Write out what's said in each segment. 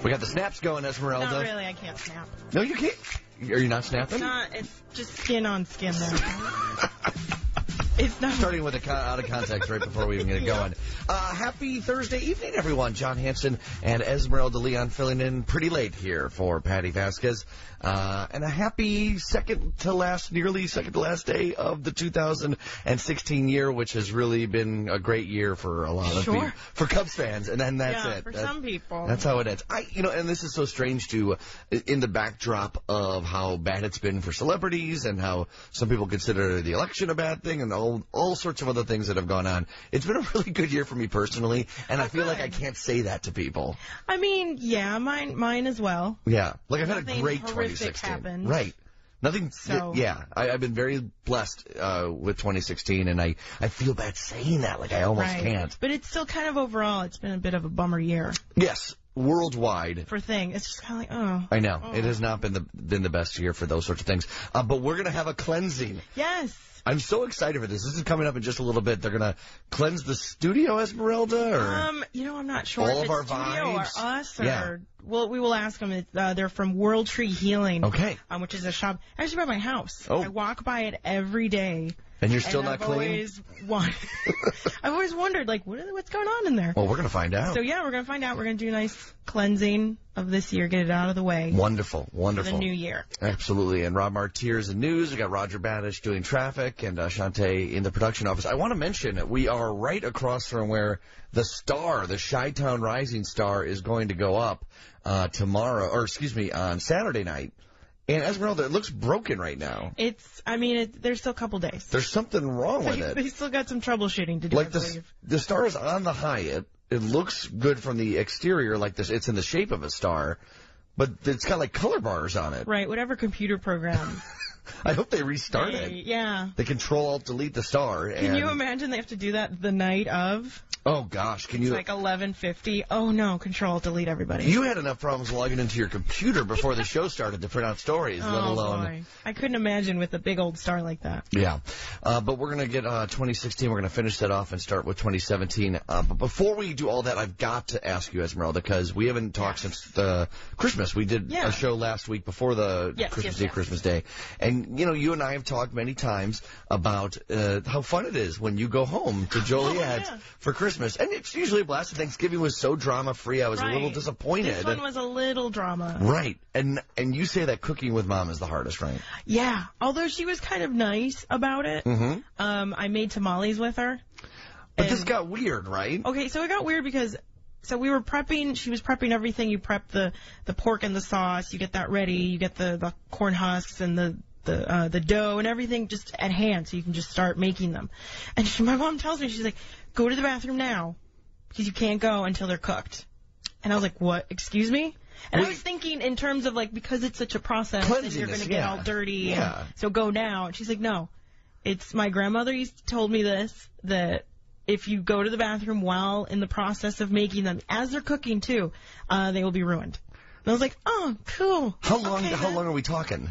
We got the snaps going, Esmeralda. Not really, I can't snap. No, you can't. Are you not snapping? It's just skin on skin there. It's not. Starting with out of context right before we even get it going. Happy Thursday evening, everyone. John Hanson and Esmeralda Leon filling in pretty late here for Patty Vasquez. And a happy nearly second to last day of the 2016 year, which has really been a great year for a lot of people, for Cubs fans. And then that's it. For some people. That's how it ends. And this is so strange too, in the backdrop of how bad it's been for celebrities and how some people consider the election a bad thing and all sorts of other things that have gone on. It's been a really good year for me personally, and I feel like I can't say that to people. I mean, yeah, mine as well. Yeah, like I've had a great horrific 2016. Happened. Right. Nothing. So. Yeah, I've been very blessed with 2016, and I feel bad saying that. Like I almost can't. But it's still kind of overall, it's been a bit of a bummer year. Yes. Worldwide. For thing. It's just kind of like, I know. It has not been the best year for those sorts of things. But we're going to have a cleansing. Yes. I'm so excited for this. This is coming up in just a little bit. They're going to cleanse the studio, Esmeralda? Or I'm not sure all if of it's our studio vibes? or us or... Well, we will ask them. They're from World Tree Healing. Okay. Which is a shop actually by my house. Oh. I walk by it every day. And you're still not clean? I've always wondered, like, what's going on in there? Well, we're going to find out. So, yeah, we're going to find out. We're going to do a nice cleansing of this year, get it out of the way. Wonderful, wonderful. For the new year. Absolutely. And Rob Martiers in news. We got Roger Badish doing traffic and Shantae in the production office. I want to mention we are right across from where the Chi-Town Rising Star, is going to go up on Saturday night. And Esmeralda, it looks broken right now. There's still a couple days. There's something wrong with it. They still got some troubleshooting to do, like the star is on the Hyatt. It looks good from the exterior, like this. It's in the shape of a star, but it's got like color bars on it. Right, whatever computer program. I hope they restart it. Yeah. They Control-Alt-Delete the star. Can you imagine they have to do that the night of? Oh, gosh. It's like 11:50. Oh, no. Control-Delete everybody. You had enough problems logging into your computer before the show started to print out stories, let alone... Boy. I couldn't imagine with a big old star like that. Yeah. But we're going to get 2016. We're going to finish that off and start with 2017. But before we do all that, I've got to ask you, Esmeralda, because we haven't talked since Christmas. We did a show last week before the Christmas Day. And, you and I have talked many times about how fun it is when you go home to Joliet for Christmas. And it's usually a blast. Thanksgiving was so drama-free, I was a little disappointed. This one was a little drama. Right. And you say that cooking with Mom is the hardest, right? Yeah. Although she was kind of nice about it. Mm-hmm. I made tamales with her. But this got weird, right? Okay, so it got weird because... So we were prepping, she was prepping everything. You prep the pork and the sauce, you get that ready, you get the corn husks and the dough and everything just at hand so you can just start making them. And my mom tells me, she's like, go to the bathroom now because you can't go until they're cooked. And I was like, what? Excuse me? And I was thinking in terms of like, because it's such a process and you're going to get all dirty. And so go now. And she's like, no, it's my grandmother told me this, that if you go to the bathroom while in the process of making them, as they're cooking too, they will be ruined. And I was like, oh, cool. How long are we talking?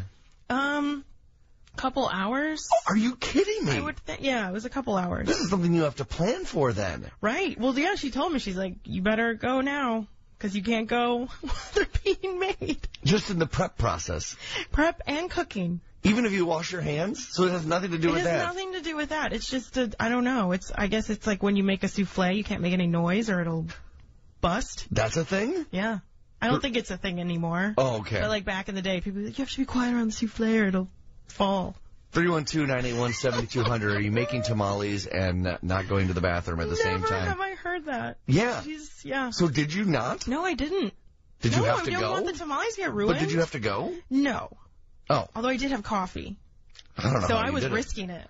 Couple hours. Oh, are you kidding me? Yeah, it was a couple hours. This is something you have to plan for then. Right. Well, yeah, she told me, she's like, you better go now because you can't go while they're being made. Just in the prep process. Prep and cooking. Even if you wash your hands? So it has nothing to do with that? It has nothing to do with that. It's just, I don't know. I guess it's like when you make a souffle, you can't make any noise or it'll bust. That's a thing? Yeah. I don't think it's a thing anymore. Oh, okay. But like back in the day, people were like, you have to be quiet around the souffle or it'll fall. 312-981-7200. Are you making tamales and not going to the bathroom at the same time? Never have I heard that. Yeah. Yeah. So did you not? No, I didn't. Did you have to go? I don't want the tamales to get ruined. But did you have to go? No. Oh. Although I did have coffee. I don't know. So I was risking it.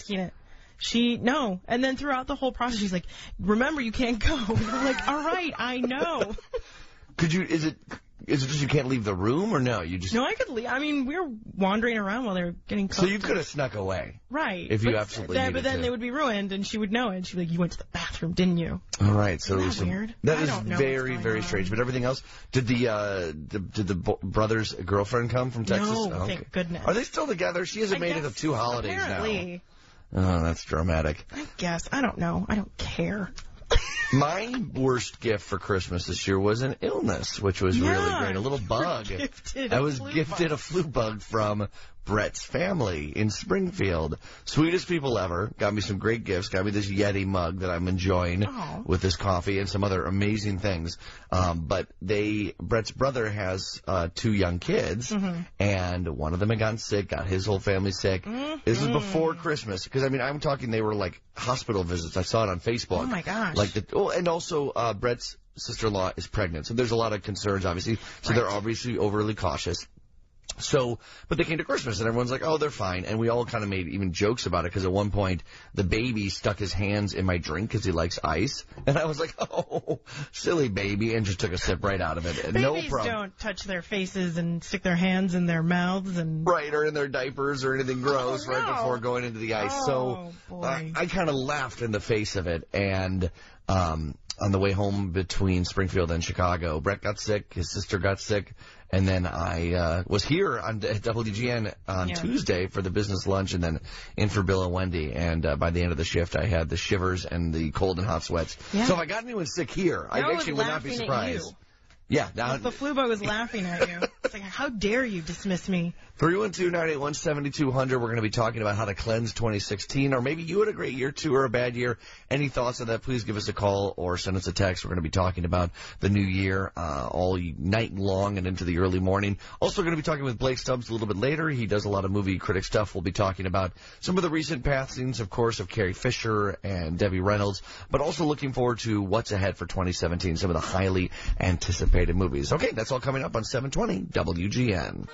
No. And then throughout the whole process, she's like, remember, you can't go. And I'm like, all right, I know. Is it just you can't leave the room or no? No, I could leave. I mean, we were wandering around while they were getting cooked. So you could have snuck away. Right. If you absolutely needed But then to. they would be ruined and she would know it. She'd be like, you went to the bathroom, didn't you? All right. So Isn't that weird? That is very, very strange. But everything else, did the brother's girlfriend come from Texas? No, oh, thank goodness. Are they still together? She hasn't made it to 2 holidays apparently. now. Oh, that's dramatic. I guess. I don't know. I don't care. My worst gift for Christmas this year was an illness, which was really great. A little bug. I was gifted a flu bug from Brett's family in Springfield. Sweetest people ever. Got me some great gifts. Got me this Yeti mug that I'm enjoying with this coffee and some other amazing things. But Brett's brother has 2 young kids, and one of them had gotten sick, got his whole family sick. This was before Christmas, because, I mean, I'm talking they were like hospital visits. I saw it on Facebook. Oh, my gosh. And also, Brett's sister-in-law is pregnant, so there's a lot of concerns, obviously. So they're obviously overly cautious. But they came to Christmas, and everyone's like, oh, they're fine. And we all kind of made even jokes about it, because at one point, the baby stuck his hands in my drink because he likes ice. And I was like, oh, silly baby, and just took a sip right out of it. Babies no problem. Don't touch their faces and stick their hands in their mouths. Right, or in their diapers or anything gross right before going into the ice. Boy. I kind of laughed in the face of it, and on the way home between Springfield and Chicago, Brett got sick, his sister got sick, and then I was here at WGN on Tuesday for the business lunch, and then in for Bill and Wendy. And by the end of the shift, I had the shivers and the cold and hot sweats. Yeah. So if I got anyone sick here, I actually would not be surprised. Yeah. Now, the flu bug was laughing at you. It's like, how dare you dismiss me? 312-981-7200. We're going to be talking about how to cleanse 2016, or maybe you had a great year, too, or a bad year. Any thoughts on that, please give us a call or send us a text. We're going to be talking about the new year all night long and into the early morning. Also, we're going to be talking with Blake Stubbs a little bit later. He does a lot of movie critic stuff. We'll be talking about some of the recent passings, of course, of Carrie Fisher and Debbie Reynolds, but also looking forward to what's ahead for 2017, some of the highly anticipated movies. Okay, that's all coming up on 720 WGN.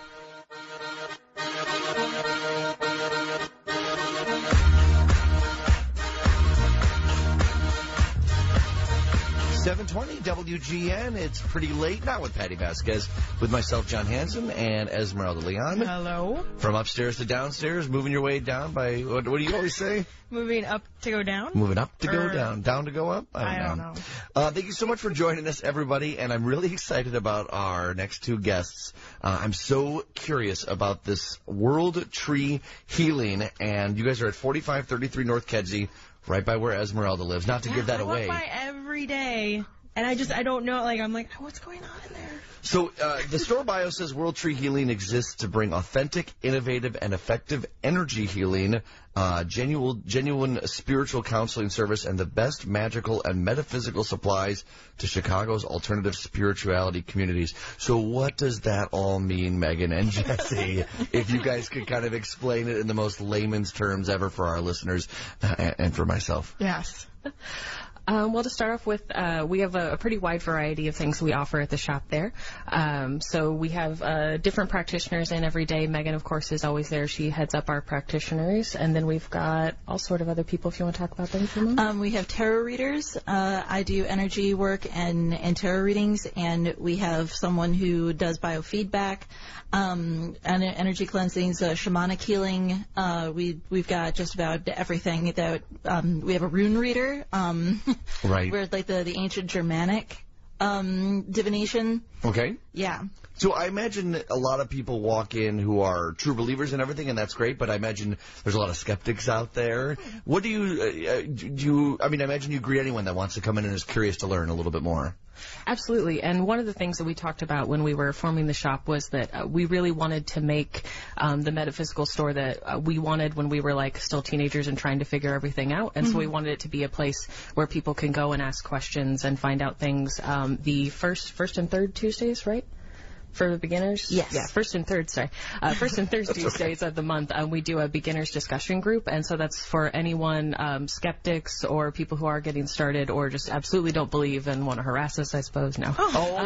720 WGN. It's pretty late, not with Patty Vasquez, with myself, John Hanson, and Esmeralda Leon. Hello. From upstairs to downstairs, moving your way down by, what do you always say? Moving up to go down? Moving up to go down. Down to go up? I don't know. Thank you so much for joining us, everybody, and I'm really excited about our next 2 guests. I'm so curious about this World Tree Healing, and you guys are at 4533 North Kedzie, right by where Esmeralda lives. Not to give that away. I walk by every day, and I don't know, I'm like, what's going on in there? So the store bio says World Tree Healing exists to bring authentic, innovative, and effective energy healing, genuine spiritual counseling service, and the best magical and metaphysical supplies to Chicago's alternative spirituality communities. So what does that all mean, Megan and Jesse? If you guys could kind of explain it in the most layman's terms ever for our listeners and for myself. Yes. Well, to start off with, we have a pretty wide variety of things we offer at the shop there. So we have different practitioners in every day. Megan, of course, is always there. She heads up our practitioners. And then we've got all sort of other people, if you want to talk about them for a moment. We have tarot readers. I do energy work and tarot readings. And we have someone who does biofeedback, and energy cleansings, shamanic healing. We've got just about everything. That we have a rune reader. Right. We're like the ancient Germanic divination. Okay. Yeah. So I imagine a lot of people walk in who are true believers in everything, and that's great, but I imagine there's a lot of skeptics out there. What do you, I imagine you greet anyone that wants to come in and is curious to learn a little bit more. Absolutely. And one of the things that we talked about when we were forming the shop was that we really wanted to make the metaphysical store that we wanted when we were still teenagers and trying to figure everything out. And so we wanted it to be a place where people can go and ask questions and find out things. The first and third Tuesdays, right? For the beginners? Yes. Yeah, first and third Tuesdays of the month, we do a beginners discussion group, and so that's for anyone, skeptics or people who are getting started or just absolutely don't believe and want to harass us, I suppose. No.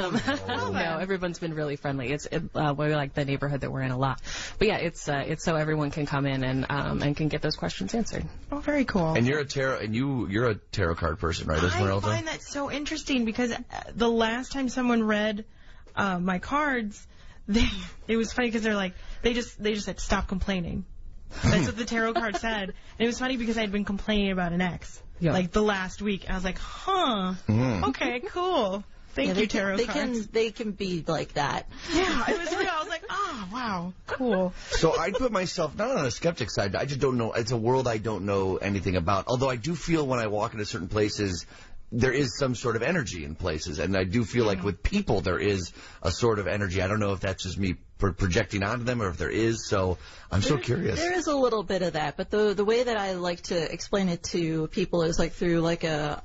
No, everyone's been really friendly. We like the neighborhood that we're in a lot. But yeah, it's so everyone can come in and can get those questions answered. Oh, very cool. And you're a tarot card person, right, Esmeralda? I find that so interesting because the last time someone read my cards, it was funny because they're like, they just said, stop complaining. That's what the tarot card said. And it was funny because I had been complaining about an ex, the last week. I was like, okay, cool. Thank you, tarot cards. They can be like that. Yeah, it was real. I was like, oh, wow, cool. So I'd put myself not on a skeptic side. I just don't know. It's a world I don't know anything about. Although I do feel when I walk into certain places, there is some sort of energy in places, and I do feel like with people there is a sort of energy. I don't know if that's just me projecting onto them or if there is, so I'm so curious. There is a little bit of that, but the way that I like to explain it to people is like through like a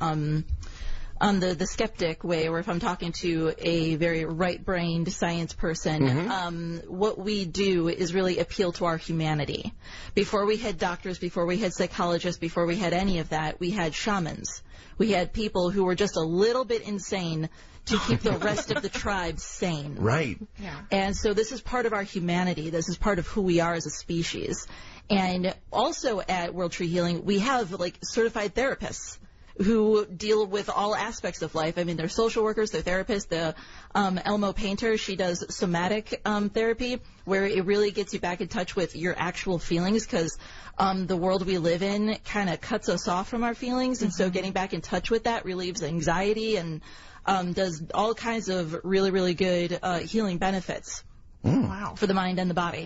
on the skeptic way, or if I'm talking to a very right-brained science person, what we do is really appeal to our humanity. Before we had doctors, before we had psychologists, before we had any of that, we had shamans. We had people who were just a little bit insane to keep the rest of the tribe sane. Right. Yeah. And so this is part of our humanity. This is part of who we are as a species. And also at World Tree Healing, we have like certified therapists who deal with all aspects of life. I mean, they're social workers, they're therapists. The Elmo Painter, she does somatic therapy, where it really gets you back in touch with your actual feelings, because the world we live in kind of cuts us off from our feelings, and so getting back in touch with that relieves anxiety and does all kinds of really, really good healing benefits for the mind and the body.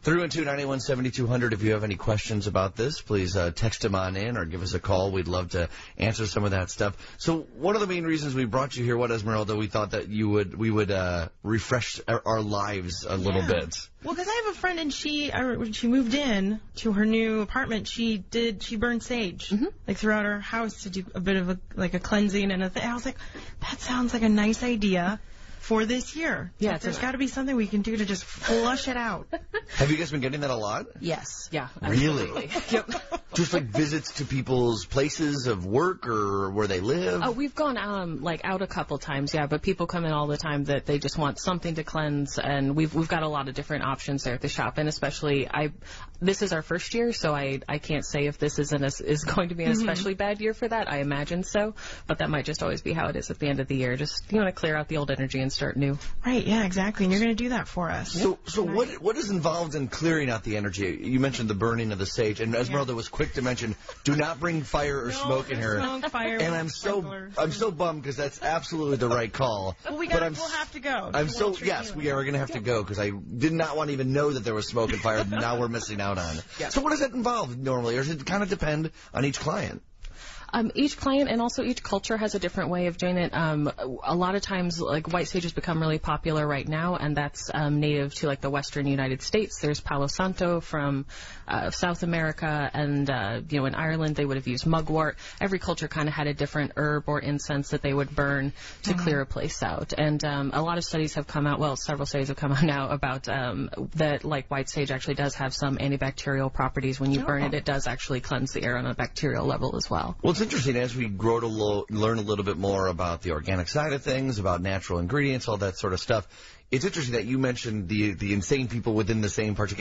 312-981-7200. If you have any questions about this, please text them on in or give us a call. We'd love to answer some of that stuff. So one of the main reasons we brought you here, Esmeralda, we thought that we would refresh our lives a little bit. Well, because I have a friend, and when she moved in to her new apartment, she burned sage like throughout her house to do a bit of a cleansing and a thing. I was like, that sounds like a nice idea for this year. Yeah, there's got to be something we can do to just flush it out. Have you guys been getting that a lot? Yes. Yeah. Really? Yep. Just like visits to people's places of work or where they live? Oh, we've gone out a couple times, yeah, but people come in all the time that they just want something to cleanse, and we've got a lot of different options there at the shop, and especially this is our first year, so I can't say if this is going to be an especially bad year for that. I imagine so, but that might just always be how it is at the end of the year. Just you want to clear out the old energy and start new. Right, yeah, exactly, and you're going to do that for us. So what is involved in clearing out the energy? You mentioned the burning of the sage, and Esmeralda was quick to mention, do not bring fire or smoke in here. Smoke, fire, and I'm so bummed because that's absolutely the right call. Well, we'll have to go. We are going to have to go because I did not want to even know that there was smoke and fire. Now we're missing out on. Yeah. So what does that involve normally, or does it kind of depend on each client? Each client and also each culture has a different way of doing it. A lot of times, like white sage has become really popular right now, and that's native to like the western United States. There's Palo Santo from South America, and in Ireland they would have used mugwort. Every culture kind of had a different herb or incense that they would burn to clear a place out. And a lot of studies have come out. Well, several studies have come out now about that like white sage actually does have some antibacterial properties. When you burn it, it does actually cleanse the air on a bacterial level as well. Well, it's interesting as we grow to learn a little bit more about the organic side of things, about natural ingredients, all that sort of stuff. It's interesting that you mentioned the insane people within the same part,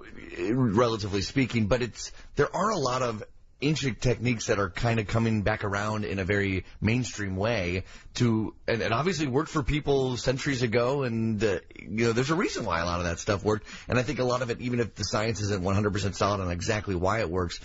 relatively speaking, but there are a lot of ancient techniques that are kind of coming back around in a very mainstream way and obviously worked for people centuries ago, and there's a reason why a lot of that stuff worked, and I think a lot of it, even if the science isn't 100% solid on exactly why it works,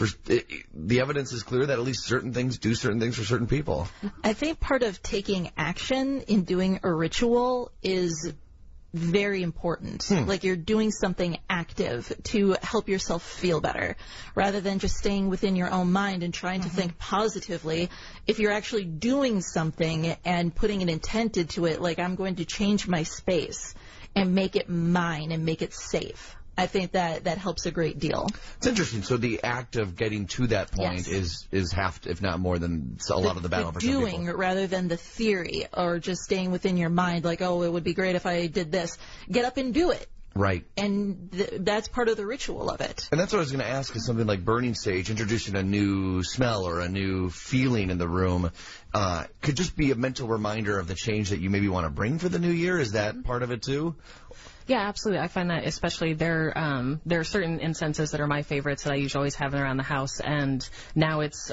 the evidence is clear that at least certain things do certain things for certain people. I think part of taking action in doing a ritual is very important. Like you're doing something active to help yourself feel better, rather than just staying within your own mind and trying to think positively. If you're actually doing something and putting an intent into it, like I'm going to change my space and make it mine and make it safe, I think that helps a great deal. It's interesting. So the act of getting to that point is half, if not more than a lot of the battle for some people. Doing rather than the theory or just staying within your mind like, oh, it would be great if I did this. Get up and do it. Right. And that's part of the ritual of it. And that's what I was going to ask, is something like burning sage, introducing a new smell or a new feeling in the room, could just be a mental reminder of the change that you maybe want to bring for the new year. Is that part of it too? Yeah, absolutely. I find that especially there are certain incenses that are my favorites that I usually always have around the house, and now it's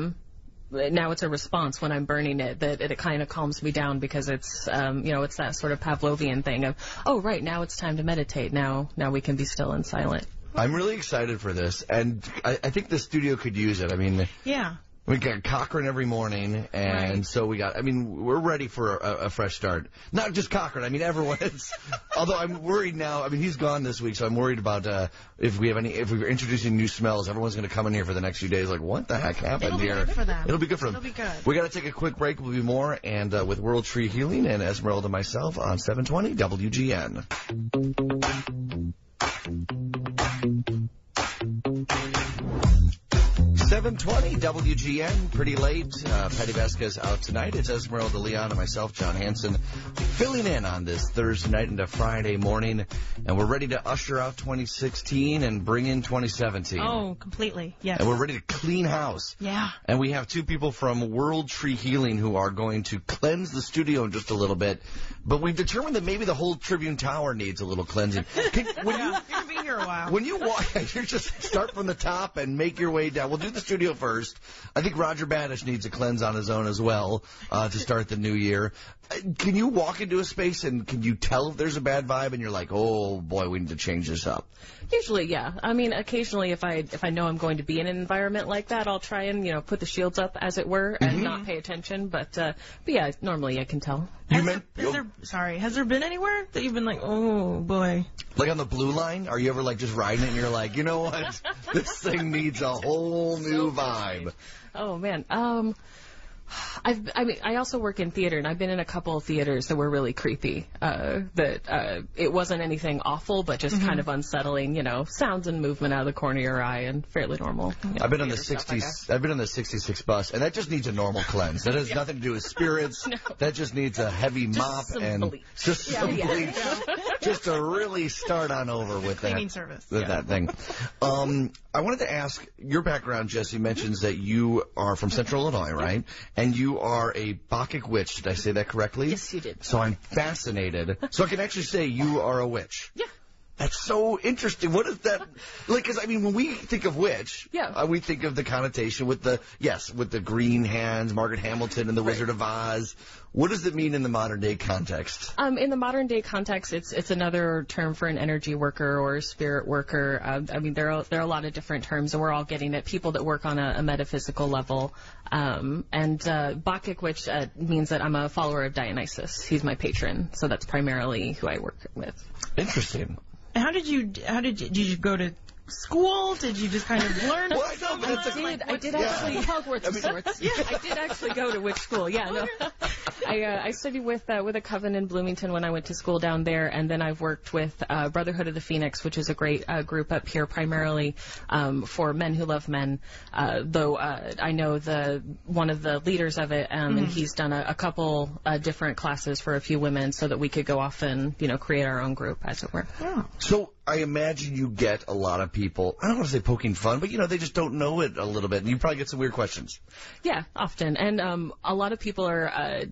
a response when I'm burning it that it kind of calms me down, because it's it's that sort of Pavlovian thing of, oh right, now it's time to meditate. Now we can be still and silent. I'm really excited for this, and I think the studio could use it. I mean, We got Cochrane every morning, and so we got, we're ready for a fresh start. Not just Cochrane, everyone is. Although I'm worried now, he's gone this week, so I'm worried about if we're introducing new smells, everyone's going to come in here for the next few days like, what the heck happened here? It'll be good for them. It'll be good for them. It'll be good. We got to take a quick break. We'll be more, and with World Tree Healing and Esmeralda and myself on 720 WGN. 720 WGN, pretty late. Patty Vasquez out tonight. It's Esmeralda Leon and myself, John Hanson, filling in on this Thursday night into Friday morning. And we're ready to usher out 2016 and bring in 2017. Oh, completely, yes. And we're ready to clean house. Yeah. And we have two people from World Tree Healing who are going to cleanse the studio in just a little bit. But we've determined that maybe the whole Tribune Tower needs a little cleansing. You're going to be here a while. When you walk, you just start from the top and make your way down. We'll do the studio first. I think Roger Banish needs a cleanse on his own as well to start the new year. Can you walk into a space and can you tell if there's a bad vibe and you're like, oh boy, we need to change this up? Usually, yeah. Occasionally if I know I'm going to be in an environment like that, I'll try and, put the shields up, as it were, and not pay attention. But yeah, normally I can tell. Has there been anywhere that you've been like, oh boy? Like on the Blue Line? Are you ever like just riding it and you're like, you know what? This thing needs a whole new vibe. Oh man. I also work in theater, and I've been in a couple of theaters that were really creepy. It wasn't anything awful, but just kind of unsettling. Sounds and movement out of the corner of your eye, and fairly normal. I've been on the 60s. I've been on the 66 bus, and that just needs a normal cleanse. That has nothing to do with spirits. No. That just needs a heavy mop and bleach. Just some bleach, just to really start on over with cleaning service. With that thing. I wanted to ask your background. Jesse mentions that you are from Central Illinois, right? And you are a Bacchic witch. Did I say that correctly? Yes, you did. So I'm fascinated. So I can actually say you are a witch. Yeah. That's so interesting. What is that? Like, because when we think of witch, we think of the connotation with the green hands, Margaret Hamilton and the Wizard of Oz. What does it mean in the modern day context? In the modern day context, it's another term for an energy worker or a spirit worker. There are a lot of different terms, and we're all getting it. People that work on a metaphysical level. And Bacchic witch means that I'm a follower of Dionysus. He's my patron, so that's primarily who I work with. Interesting. Did you go to school? Did you just kind of learn? I did actually Hogwarts of sorts. I did actually go to witch school. Yeah, no. I studied with a coven in Bloomington when I went to school down there, and then I've worked with Brotherhood of the Phoenix, which is a great group up here, primarily for men who love men. Though I know one of the leaders of it, and he's done a couple different classes for a few women, so that we could go off and create our own group, as it were. Oh. So I imagine you get a lot of people, I don't want to say poking fun, but they just don't know it a little bit, and you probably get some weird questions. Yeah, often. And a lot of people are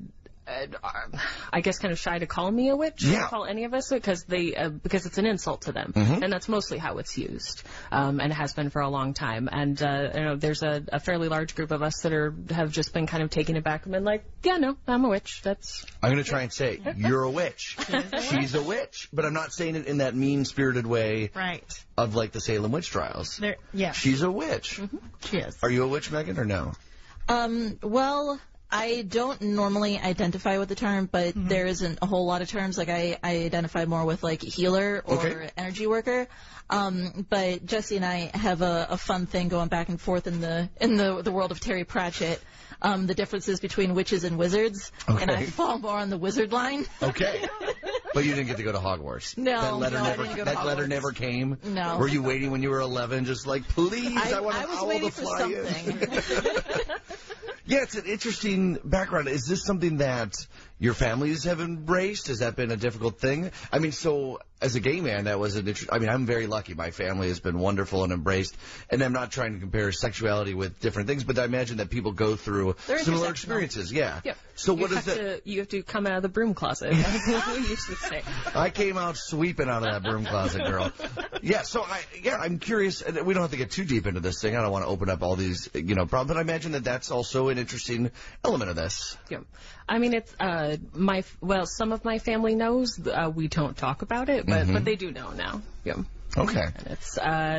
I guess kind of shy to call me a witch, call any of us, because it's an insult to them, and that's mostly how it's used, and has been for a long time. And there's a fairly large group of us that have just been kind of taken aback and been like, yeah, no, I'm a witch. I'm going to try and say, you're a witch. She's a witch, but I'm not saying it in that mean-spirited way, right? Of like the Salem witch trials. Yeah, she's a witch. She is. Are you a witch, Megan, or no? Well, I don't normally identify with the term, but there isn't a whole lot of terms. Like I identify more with like healer or energy worker. But Jesse and I have a fun thing going back and forth in the world of Terry Pratchett. The differences between witches and wizards, and I fall more on the wizard line. Okay. But you didn't get to go to Hogwarts. No, that letter never came. No. Were you waiting when you were 11, just like, please, I want an owl to fly in? Yeah, it's an interesting background. Is this something that your families have embraced? Has that been a difficult thing? So as a gay man, that was an interesting. I'm very lucky. My family has been wonderful and embraced. And I'm not trying to compare sexuality with different things, but I imagine that people go through similar experiences. Yeah. Yep. So what is that? You have to come out of the broom closet. That's what we used to say. I came out sweeping out of that broom closet, girl. Yeah. So I'm curious. And we don't have to get too deep into this thing. I don't want to open up all these, problems. But I imagine that that's also an interesting element of this. Yeah. It's some of my family knows. We don't talk about it, but they do know now. Yeah. Okay. And it's,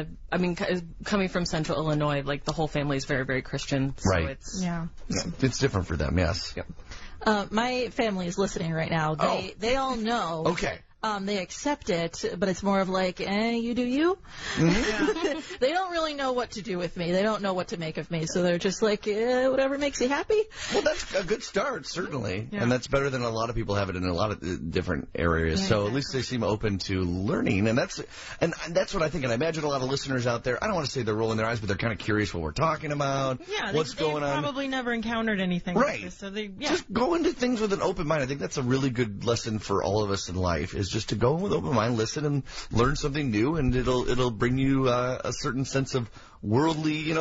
coming from Central Illinois, like the whole family is very, very Christian. So Right. It's different for them, yes. Yep. My family is listening right now. They all know. Okay. They accept it, but it's more of like, you do you. Mm-hmm. They don't really know what to do with me. They don't know what to make of me, so they're just like, whatever makes you happy. Well, that's a good start, certainly, Yeah. and that's better than a lot of people have it in a lot of different areas. Yeah, so exactly. at least they seem open to learning, and that's what I think. And I imagine a lot of listeners out there. I don't want to say they're rolling their eyes, but they're kind of curious what we're talking about. Yeah, what's going they've on. probably never encountered anything Right. like this, so they Just go into things with an open mind. I think that's a really good lesson for all of us in life, is just to go in with open mind, listen, and learn something new, and it'll bring you a certain sense of worldly,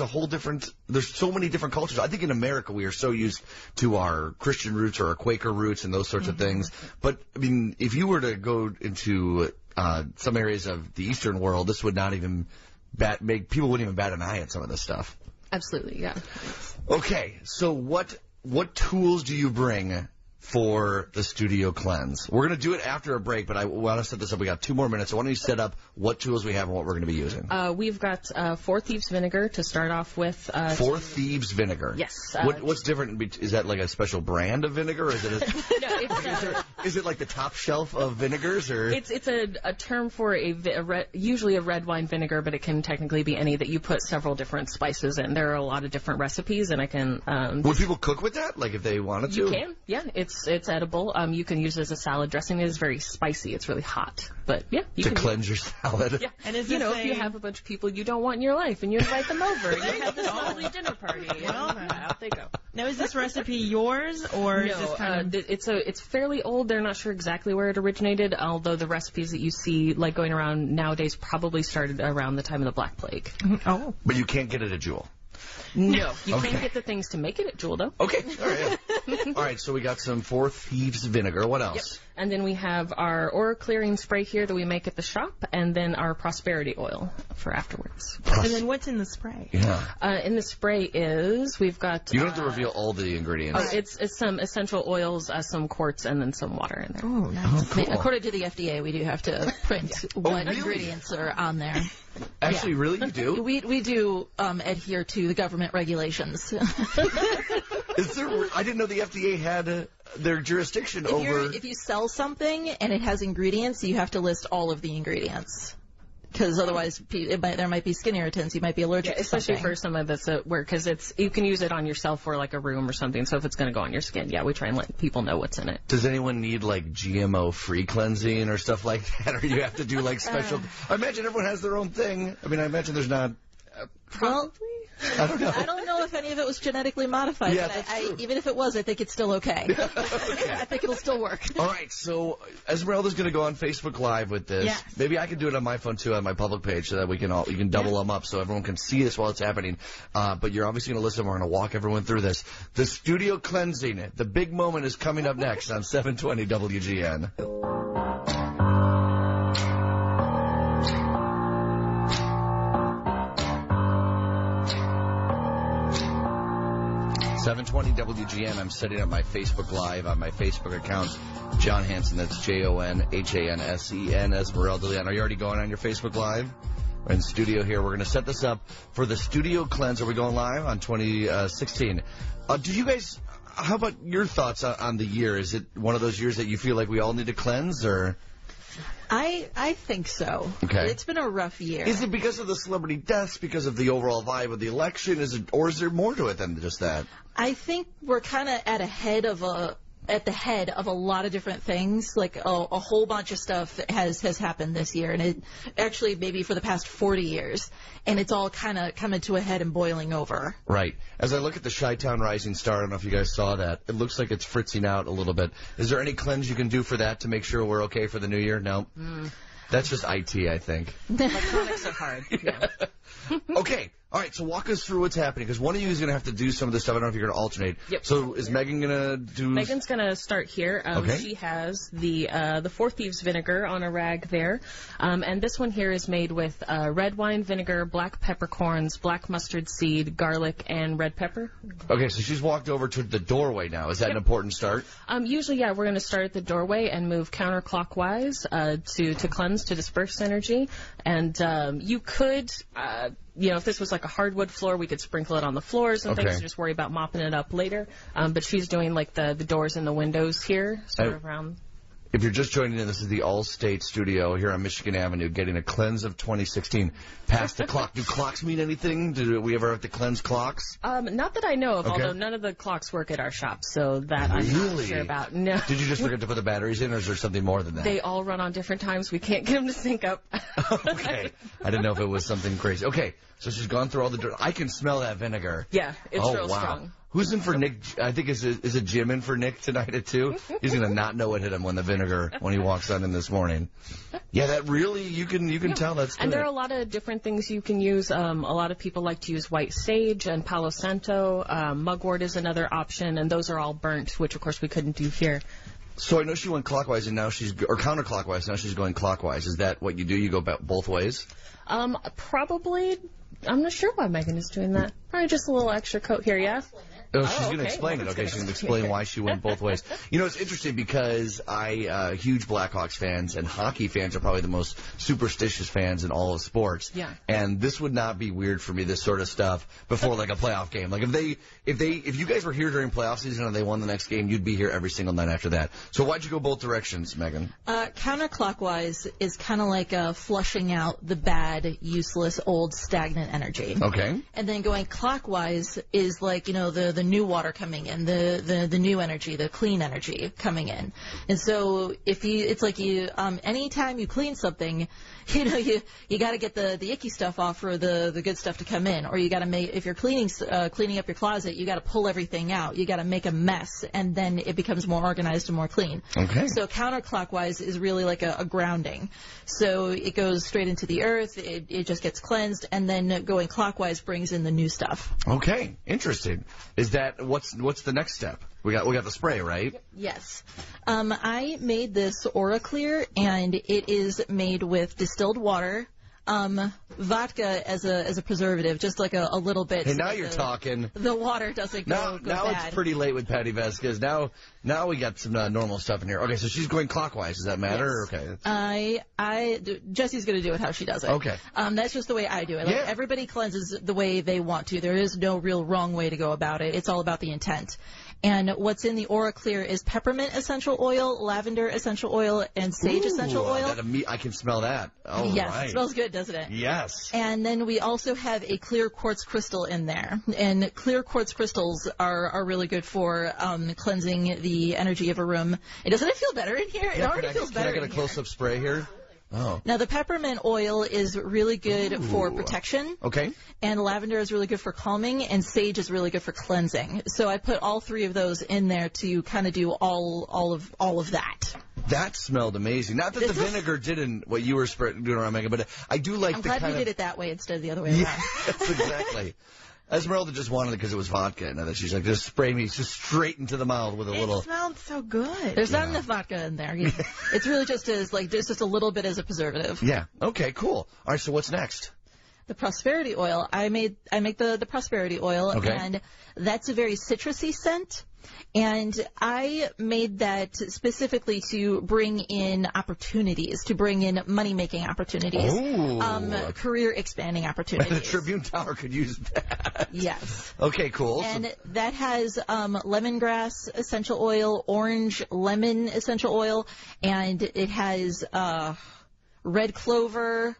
there's so many different cultures. I think in America we are so used to our Christian roots or our Quaker roots and those sorts of things. But, I mean, if you were to go into some areas of the Eastern world, this would not even people wouldn't even bat an eye at some of this stuff. Absolutely, yeah. Okay, so what tools do you bring for the Studio Cleanse? We're going to do it after a break, but I want to set this up. We got 2 more minutes. So why don't you set up what tools we have and what we're going to be using? We've got 4 Thieves vinegar to start off with. 4 Thieves vinegar. Yes. What's different? Is that like a special brand of vinegar, or is it? No, it's Is it like the top shelf of vinegars, or? It's a term for usually a red wine vinegar, but it can technically be any that you put several different spices in. There are a lot of different recipes, and I can. Would people cook with that? Like if they wanted to? You can, yeah. It's edible. You can use it as a salad dressing. It is very spicy. It's really hot, but yeah, you can cleanse your salad. Yeah, And is if this you have a bunch of people you don't want in your life, and you invite them over, and you have this lovely dinner party. Well, then. Out they go. Now, is this recipe yours, or is this No, kind of... it's fairly old. They're not sure exactly where it originated, although the recipes that you see like going around nowadays probably started around the time of the Black Plague. Oh. But you can't get it at Jewel. No, you Okay. can get the things to make it at Jewel, though. Okay. All right. Yeah. All right. So we got some 4 Thieves vinegar. What else? Yep. And then we have our aura clearing spray here that we make at the shop, and then our prosperity oil for afterwards. And then what's in the spray? Yeah. In the spray we've got. You don't have to reveal all the ingredients. It's some essential oils, some quartz, and then some water in there. Oh, nice. Cool. According to the FDA, we do have to print what really? ingredients are on there. Actually, really, you do? We do adhere to the government regulations. Is there? I didn't know the FDA had their jurisdiction over. If you sell something and it has ingredients, you have to list all of the ingredients. Because otherwise, there might be skin irritants. You might be allergic to especially something. for some of this where, because you can use it on yourself for like a room or something. So if it's going to go on your skin, yeah, we try and let people know what's in it. Does anyone need like GMO-free cleansing or stuff like that, or you have to do like special? I imagine everyone has their own thing. I mean, I imagine there's not. Well, I don't know. I don't know if any of it was genetically modified. Yeah, but that's true. even if it was, I think it's still okay. I think it'll still work. All right, so Esmeralda's going to go on Facebook Live with this. Yes. Maybe I can do it on my phone too, on my public page, so that we can double them up, so everyone can see this while it's happening. But you're obviously going to listen. We're going to walk everyone through this. The studio cleansing. The big moment is coming up next on 720 WGN. 720 WGN. I'm setting up my Facebook Live on my Facebook account. John Hansen, that's JONHANSEN, Esmeralda Leon. Are you already going on your Facebook Live? We're in studio here. We're going to set this up for the Studio Cleanse. Are we going live on 2016? Do you guys, how about your thoughts on the year? Is it one of those years that you feel like we all need to cleanse, or? I think so. Okay. It's been a rough year. Is it because of the celebrity deaths, because of the overall vibe of the election? Or is there more to it than just that? I think we're kind of at the head of a lot of different things. Like a whole bunch of stuff has happened this year, and it actually maybe for the past 40 years, and it's all kind of coming to a head and boiling over. Right. As I look at the Chi-Town Rising Star, I don't know if you guys saw that. It looks like it's fritzing out a little bit. Is there any cleanse you can do for that to make sure we're okay for the new year? No. That's just IT, I think. Electronics are hard. Yeah. Okay. All right, so walk us through what's happening, because one of you is going to have to do some of this stuff. I don't know if you're going to alternate. Yep. So is Megan going to do... Megan's going to start here. Okay. She has the Four Thieves vinegar on a rag there. And this one here is made with red wine vinegar, black peppercorns, black mustard seed, garlic, and red pepper. Okay, so she's walked over to the doorway now. Is that an important start? Usually, yeah, we're going to start at the doorway and move counterclockwise to cleanse, to disperse energy. And you could... if this was like a hardwood floor, we could sprinkle it on the floors and things and just worry about mopping it up later. But she's doing like the doors and the windows here, sort of around. If you're just joining in, this is the All-State Studio here on Michigan Avenue, getting a cleanse of 2016. Past the clock. Do clocks mean anything? Do we ever have to cleanse clocks? Not that I know of, although none of the clocks work at our shop, so that I'm not sure about. No. Did you just forget to put the batteries in, or is there something more than that? They all run on different times. We can't get them to sync up. Okay. I didn't know if it was something crazy. Okay, so she's gone through all the dirt. I can smell that vinegar. Yeah, it's real strong. Who's in for Nick? I think is it Jim in for Nick tonight at 2? He's gonna not know what hit him when he walks on in this morning. Yeah, that really you can tell that's good. And there are a lot of different things you can use. A lot of people like to use white sage and Palo Santo. Mugwort is another option, and those are all burnt, which of course we couldn't do here. So I know she went clockwise and now or counterclockwise. Now she's going clockwise. Is that what you do? You go both ways? Probably. I'm not sure why Megan is doing that. Probably just a little extra coat here, yeah? Oh, she's going to explain it. Okay, she's going to explain why she went both ways. You know, it's interesting because huge Blackhawks fans and hockey fans are probably the most superstitious fans in all of sports. Yeah. And this would not be weird for me, this sort of stuff, before like a playoff game. Like if you guys were here during playoff season and they won the next game, you'd be here every single night after that. So why'd you go both directions, Megan? Counterclockwise is kind of like flushing out the bad, useless, old, stagnant energy. Okay. And then going clockwise is like, the new water coming in, the new energy, the clean energy coming in. And so it's like anytime you clean something, you got to get the icky stuff off for the good stuff to come in, or you got to if you're cleaning up your closet, you got to pull everything out. You got to make a mess, and then it becomes more organized and more clean. Okay. So counterclockwise is really like a grounding. So it goes straight into the earth. It just gets cleansed, and then going clockwise brings in the new stuff. Okay, interesting. Is that what's the next step? We got the spray, right? Yes. I made this Aura Clear, and it is made with distilled water, vodka as a preservative, just like a little bit. Hey, now you're talking. The water doesn't go now bad. It's pretty late with Patty Vasquez. Now we got some normal stuff in here. Okay, so she's going clockwise. Does that matter? Yes. Okay. Jesse's going to do it how she does it. Okay. That's just the way I do it. Like, everybody cleanses the way they want to. There is no real wrong way to go about it. It's all about the intent. And what's in the Aura Clear is peppermint essential oil, lavender essential oil, and sage essential oil. I can smell that. Oh, yes, right. It smells good, doesn't it? Yes. And then we also have a clear quartz crystal in there. And clear quartz crystals are really good for cleansing the energy of a room. Doesn't it feel better in here? It already feels better in here. Can I get a close-up spray here? Oh. Now, the peppermint oil is really good for protection. Okay. And lavender is really good for calming, and sage is really good for cleansing. So I put all three of those in there to kind of do all of that. That smelled amazing. Not that the vinegar didn't what you were doing around Megan, but I do like I'm the glad kind we did it that way instead of the other way around. Yes, exactly. Esmeralda just wanted it because it was vodka, and then she's like, just spray me just straight into the mouth with a little. It smells so good. There's not enough vodka in there. It's really just just a little bit as a preservative. Yeah. Okay. Cool. All right. So what's next? The prosperity oil. I make the prosperity oil, okay. And that's a very citrusy scent. And I made that specifically to bring in opportunities, to bring in money-making opportunities, career-expanding opportunities. The Tribune Tower could use that. Yes. Okay, cool. And that has lemongrass essential oil, orange lemon essential oil, and it has red clover,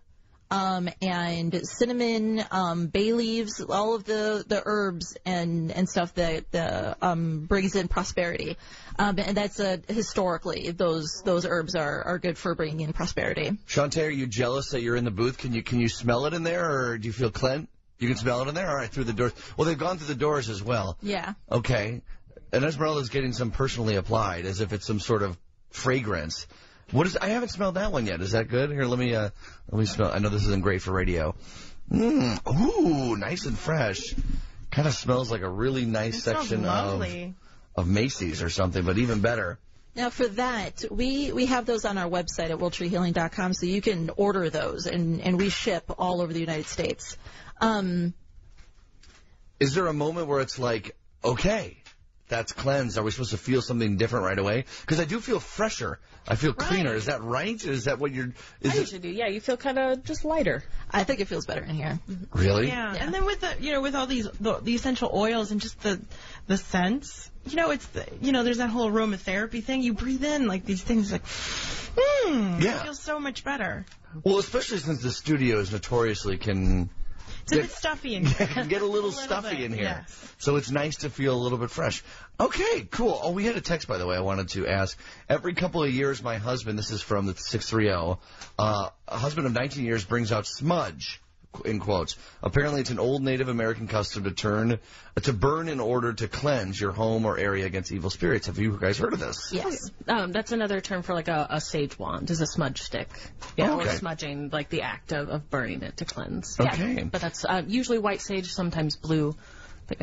and cinnamon, bay leaves, all of the herbs and stuff that brings in prosperity. And that's historically those herbs are good for bringing in prosperity. Shantae, are you jealous that you're in the booth? Can you smell it in there, or do you feel Clint? You can smell it in there? All right, through the doors. Well, they've gone through the doors as well. Yeah. Okay. And Esmeralda's getting some personally applied, as if it's some sort of fragrance. I haven't smelled that one yet. Is that good? Here, let me smell. I know this isn't great for radio. Ooh, nice and fresh. Kind of smells like a really nice section of Macy's or something, but even better. Now, for that, we have those on our website at WorldTreeHealing.com, so you can order those, and we ship all over the United States. Is there a moment where it's like, okay, that's cleansed. Are we supposed to feel something different right away? Because I do feel fresher. I feel cleaner. Is that right? Is that what you're... I usually do. Yeah, you feel kind of just lighter. I think it feels better in here. Really? Yeah. And then with with all these the essential oils and just the scents, it's there's that whole aromatherapy thing. You breathe in like these things like, it feels so much better. Well, especially since the studios notoriously can... It's a bit stuffy in here. Get a little stuffy in here. Yes. So it's nice to feel a little bit fresh. Okay, cool. Oh, we had a text, by the way, I wanted to ask. Every couple of years, my husband, this is from the 630, a husband of 19 years brings out smudge, in quotes. Apparently, it's an old Native American custom to burn in order to cleanse your home or area against evil spirits. Have you guys heard of this? Yes. That's another term for like a sage wand, is a smudge stick. Yeah, okay. Or smudging, like the act of burning it to cleanse. Okay. Yeah, but that's usually white sage, sometimes blue. But,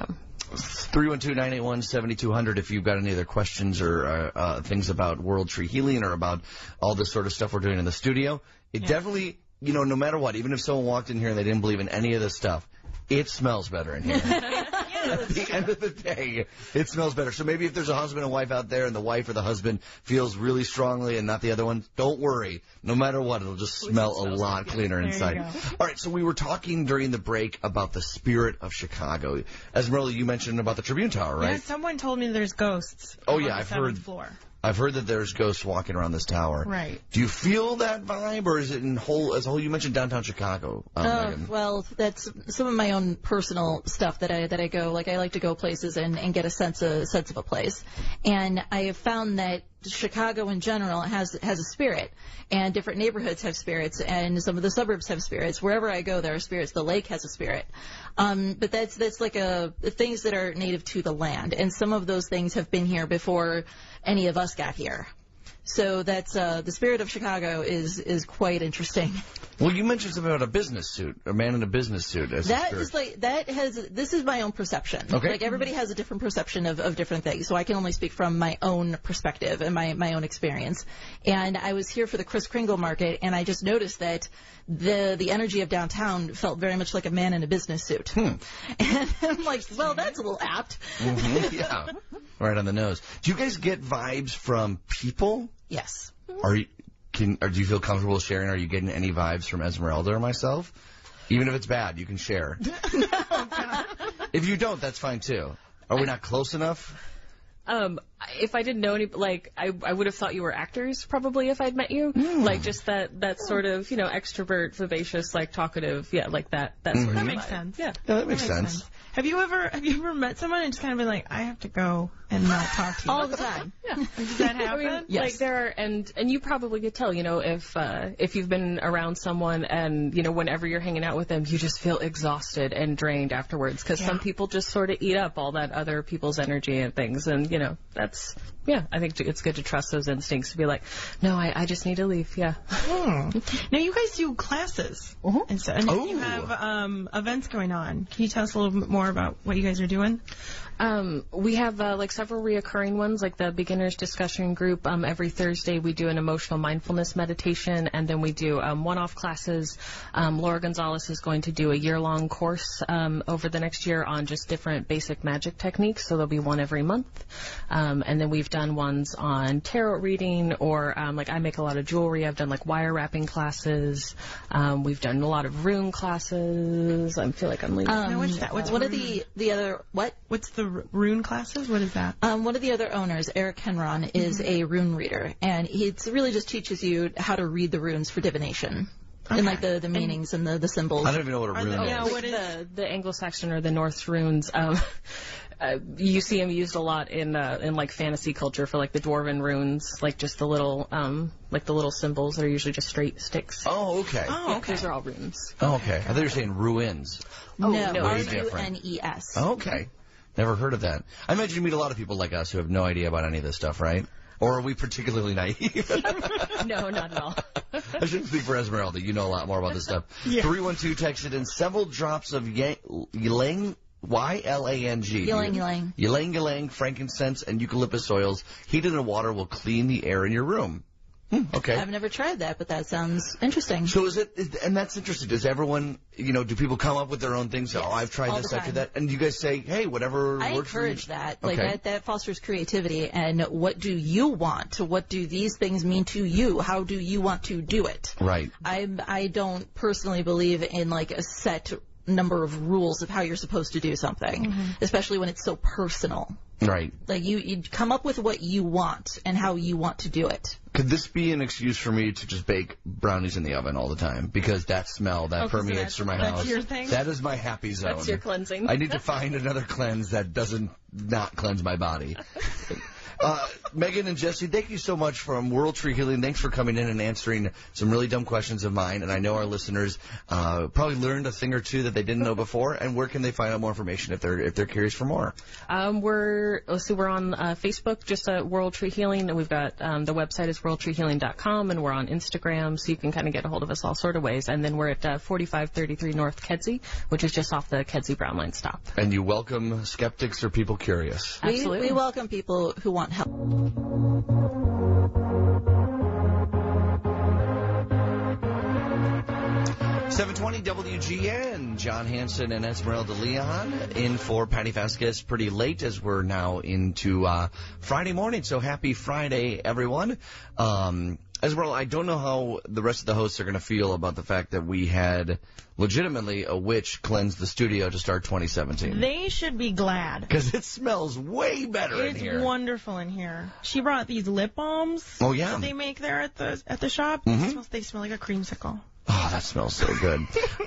312-981-7200 if you've got any other questions or things about World Tree Healing or about all this sort of stuff we're doing in the studio. It definitely... no matter what, even if someone walked in here and they didn't believe in any of this stuff, it smells better in here. At the end of the day, it smells better. So maybe if there's a husband and wife out there and the wife or the husband feels really strongly and not the other one, don't worry. No matter what, it'll just smell a lot cleaner inside. All right, so we were talking during the break about the spirit of Chicago. Esmeralda, you mentioned about the Tribune Tower, right? Yeah, someone told me there's ghosts. Oh, on yeah, the I've heard. 7th floor. I've heard that there's ghosts walking around this tower. Right. Do you feel that vibe, or is it as a whole? You mentioned downtown Chicago. Megan. Well, that's some of my own personal stuff that I go. Like, I like to go places and get a sense of a place. And I have found that Chicago in general has a spirit, and different neighborhoods have spirits, and some of the suburbs have spirits. Wherever I go, there are spirits. The lake has a spirit. But that's like things that are native to the land, and some of those things have been here before any of us got here. So that's the spirit of Chicago is quite interesting. Well, you mentioned something about a business suit, a man in a business suit. This is my own perception. Okay. Like, everybody has a different perception of different things, so I can only speak from my own perspective and my own experience. And I was here for the Kris Kringle market, and I just noticed that the energy of downtown felt very much like a man in a business suit. And I'm like, well, that's a little apt. Mm-hmm. Yeah, right on the nose. Do you guys get vibes from people? Yes. Do you feel comfortable sharing? Are you getting any vibes from Esmeralda or myself? Even if it's bad, you can share. If you don't, that's fine too. Are we not close enough? If I didn't know any, I would have thought you were actors probably if I'd met you. Like, just that sort of, extrovert, vivacious, talkative, like that sort of That vibe. makes sense. Yeah. Yeah, that makes sense. Have you ever met someone and just kind of been like, I have to go and not talk to you? All the time. Yeah. Does that happen? Yes. There are, and you probably could tell, if you've been around someone and, whenever you're hanging out with them, you just feel exhausted and drained afterwards, because some people just sort of eat up all that other people's energy and things, and, I think it's good to trust those instincts to be like, no, I just need to leave, yeah. Now, you guys do classes, and you have events going on. Can you tell us a little bit more about what you guys are doing? We have several reoccurring ones, like the beginners discussion group. Every Thursday we do an emotional mindfulness meditation, and then we do one-off classes. Laura Gonzalez is going to do a year-long course over the next year on just different basic magic techniques, so there'll be one every month. And then we've done ones on tarot reading, or I make a lot of jewelry. I've done wire wrapping classes. We've done a lot of rune classes. I feel like I'm leaving. Now, what's that? One of the other What's the rune classes? What is that? One of the other owners, Eric Henron, is a rune reader, and he really just teaches you how to read the runes for divination. And the meanings and the symbols. I don't even know what a rune is. Yeah, what is the Anglo-Saxon or the Norse runes? You see them used a lot in fantasy culture for the dwarven runes, just the little symbols that are usually just straight sticks. Oh, okay. Those are all runes. Oh, okay. I thought you were saying ruins. No, Way different. RUNES. Okay. Never heard of that. I imagine you meet a lot of people like us who have no idea about any of this stuff, right? Or are we particularly naive? No, not at all. I shouldn't speak for Esmeralda. You know a lot more about this stuff. Yeah. 312 texted in several drops of ylang, Y-L-A-N-G. Ylang. Ylang ylang, frankincense, and eucalyptus oils heated in water will clean the air in your room. Okay. I've never tried that, but that sounds interesting. So and that's interesting. Does everyone, do people come up with their own things? Yes, Oh, I've tried all this, the I've tried time. that. And you guys say, hey, whatever I works for you. encourage that. Like Okay. that fosters creativity. And what do you want? What do these things mean to you? How do you want to do it? Right. I don't personally believe in like a set number of rules of how you're supposed to do something, especially when it's so personal. Right. Like you come up with what you want and how you want to do it. Could this be an excuse for me to just bake brownies in the oven all the time? Because that smell, that permeates through my that's house. your thing? That is my happy zone. That's your cleansing. I need to find another cleanse that doesn't not cleanse my body. Megan and Jesse, thank you so much from World Tree Healing. Thanks for coming in and answering some really dumb questions of mine. And I know our listeners probably learned a thing or two that they didn't know before. And where can they find out more information if they're curious for more? We're on Facebook, just World Tree Healing, and we've got the website is worldtreehealing.com, and we're on Instagram, so you can kind of get a hold of us all sort of ways. And then we're at 4533 North Kedzie, which is just off the Kedzie Brown Line stop. And you welcome skeptics or people curious. Absolutely. We welcome people who want help. 720 WGN, John Hanson and Esmeralda Leon in for Patty Vasquez pretty late as we're now into Friday morning. So happy Friday, everyone. Esmeralda, I don't know how the rest of the hosts are going to feel about the fact that we had legitimately a witch cleanse the studio to start 2017. They should be glad. Because it smells way better in here. It's wonderful in here. She brought these lip balms. Oh, yeah. That they make there at the shop. They smell like a creamsicle. Oh, that smells so good.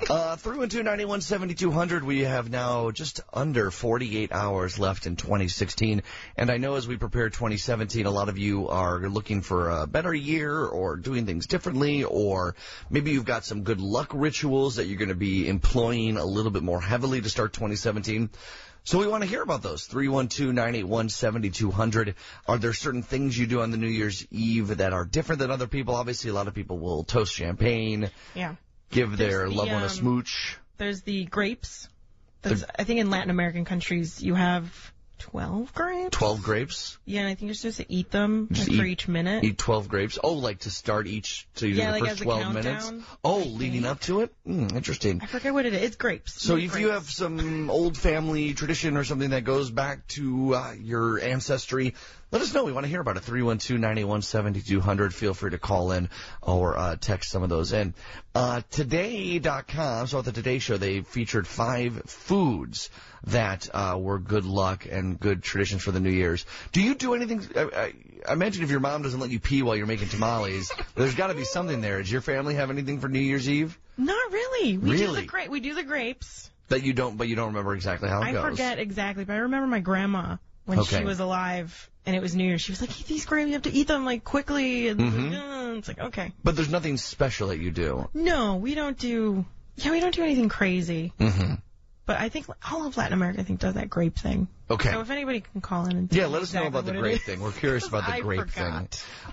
312-91-7200. We have now just under 48 hours left in 2016. And I know as we prepare 2017, a lot of you are looking for a better year or doing things differently, or maybe you've got some good luck rituals that you're going to be employing a little bit more heavily to start 2017. So we want to hear about those. 312-981-7200. Are there certain things you do on the New Year's Eve that are different than other people? Obviously, a lot of people will toast champagne, give their loved one a smooch. There's the grapes. I think in Latin American countries you have 12 grapes. 12 grapes? Yeah, and I think you're supposed to eat them for each minute. Eat 12 grapes? Oh, like to start each, so you do the first 12 minutes? Oh, leading up to it? Interesting. I forget what it is. It's grapes. So if you have some old family tradition or something that goes back to your ancestry, let us know. We want to hear about it. 312-981-7200. Feel free to call in or text some of those in. Today.com, so at the Today Show, they featured 5 foods that were good luck and good traditions for the New Year's. Do you do anything? I imagine if your mom doesn't let you pee while you're making tamales, there's got to be something there. Does your family have anything for New Year's Eve? Not really. We do the grapes. But you don't remember exactly how it goes. I forget exactly, but I remember my grandma when she was alive. And it was New Year's. She was like, eat these grapes. You have to eat them, like, quickly. And it's like, okay. But there's nothing special that you do. No, we don't do anything crazy. Mm-hmm. But I think all of Latin America, does that grape thing. Okay. So if anybody can call in and let us know about the grape thing. We're curious about the grape thing.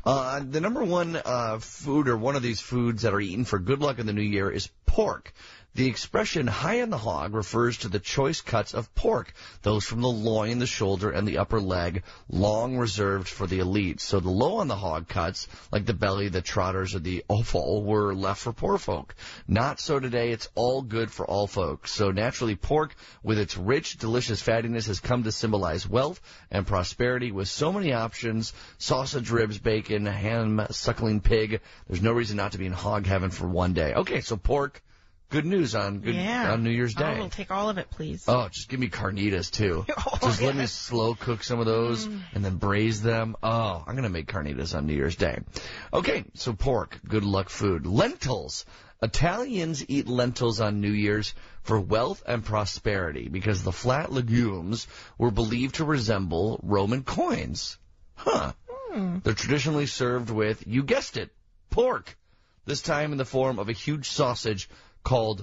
The number one food, or one of these foods that are eaten for good luck in the new year, is pork. The expression high on the hog refers to the choice cuts of pork, those from the loin, the shoulder, and the upper leg, long reserved for the elite. So the low on the hog cuts, like the belly, the trotters, or the offal, were left for poor folk. Not so today. It's all good for all folks. So naturally, pork, with its rich, delicious fattiness, has come to symbolize wealth and prosperity. With so many options, sausage, ribs, bacon, ham, suckling pig, there's no reason not to be in hog heaven for one day. Okay, so pork. Good news on New Year's Day. I will take all of it, please. Oh, just give me carnitas, too. Let me slow cook some of those and then braise them. Oh, I'm going to make carnitas on New Year's Day. Okay, so pork, good luck food. Lentils. Italians eat lentils on New Year's for wealth and prosperity because the flat legumes were believed to resemble Roman coins. They're traditionally served with, you guessed it, pork. This time in the form of a huge sausage called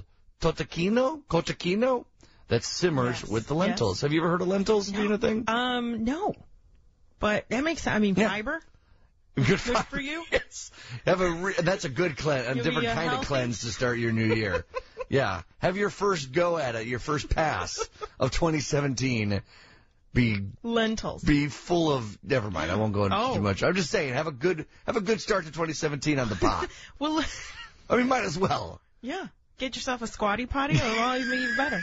cotechino that simmers with the lentils. Have you ever heard of lentils being a thing? No. But that makes sense. I mean, fiber. Good for you? Yes. That's a good cleanse, a You'll different be kind healthy? of cleanse to start your new year. Yeah. Have your first go at it, your first pass of 2017 Lentils. be full of, never mind, I won't go into too much. I'm just saying, have a good start to 2017 on the pot. Well, I mean, might as well. yeah. Get yourself a squatty potty, it'll even better.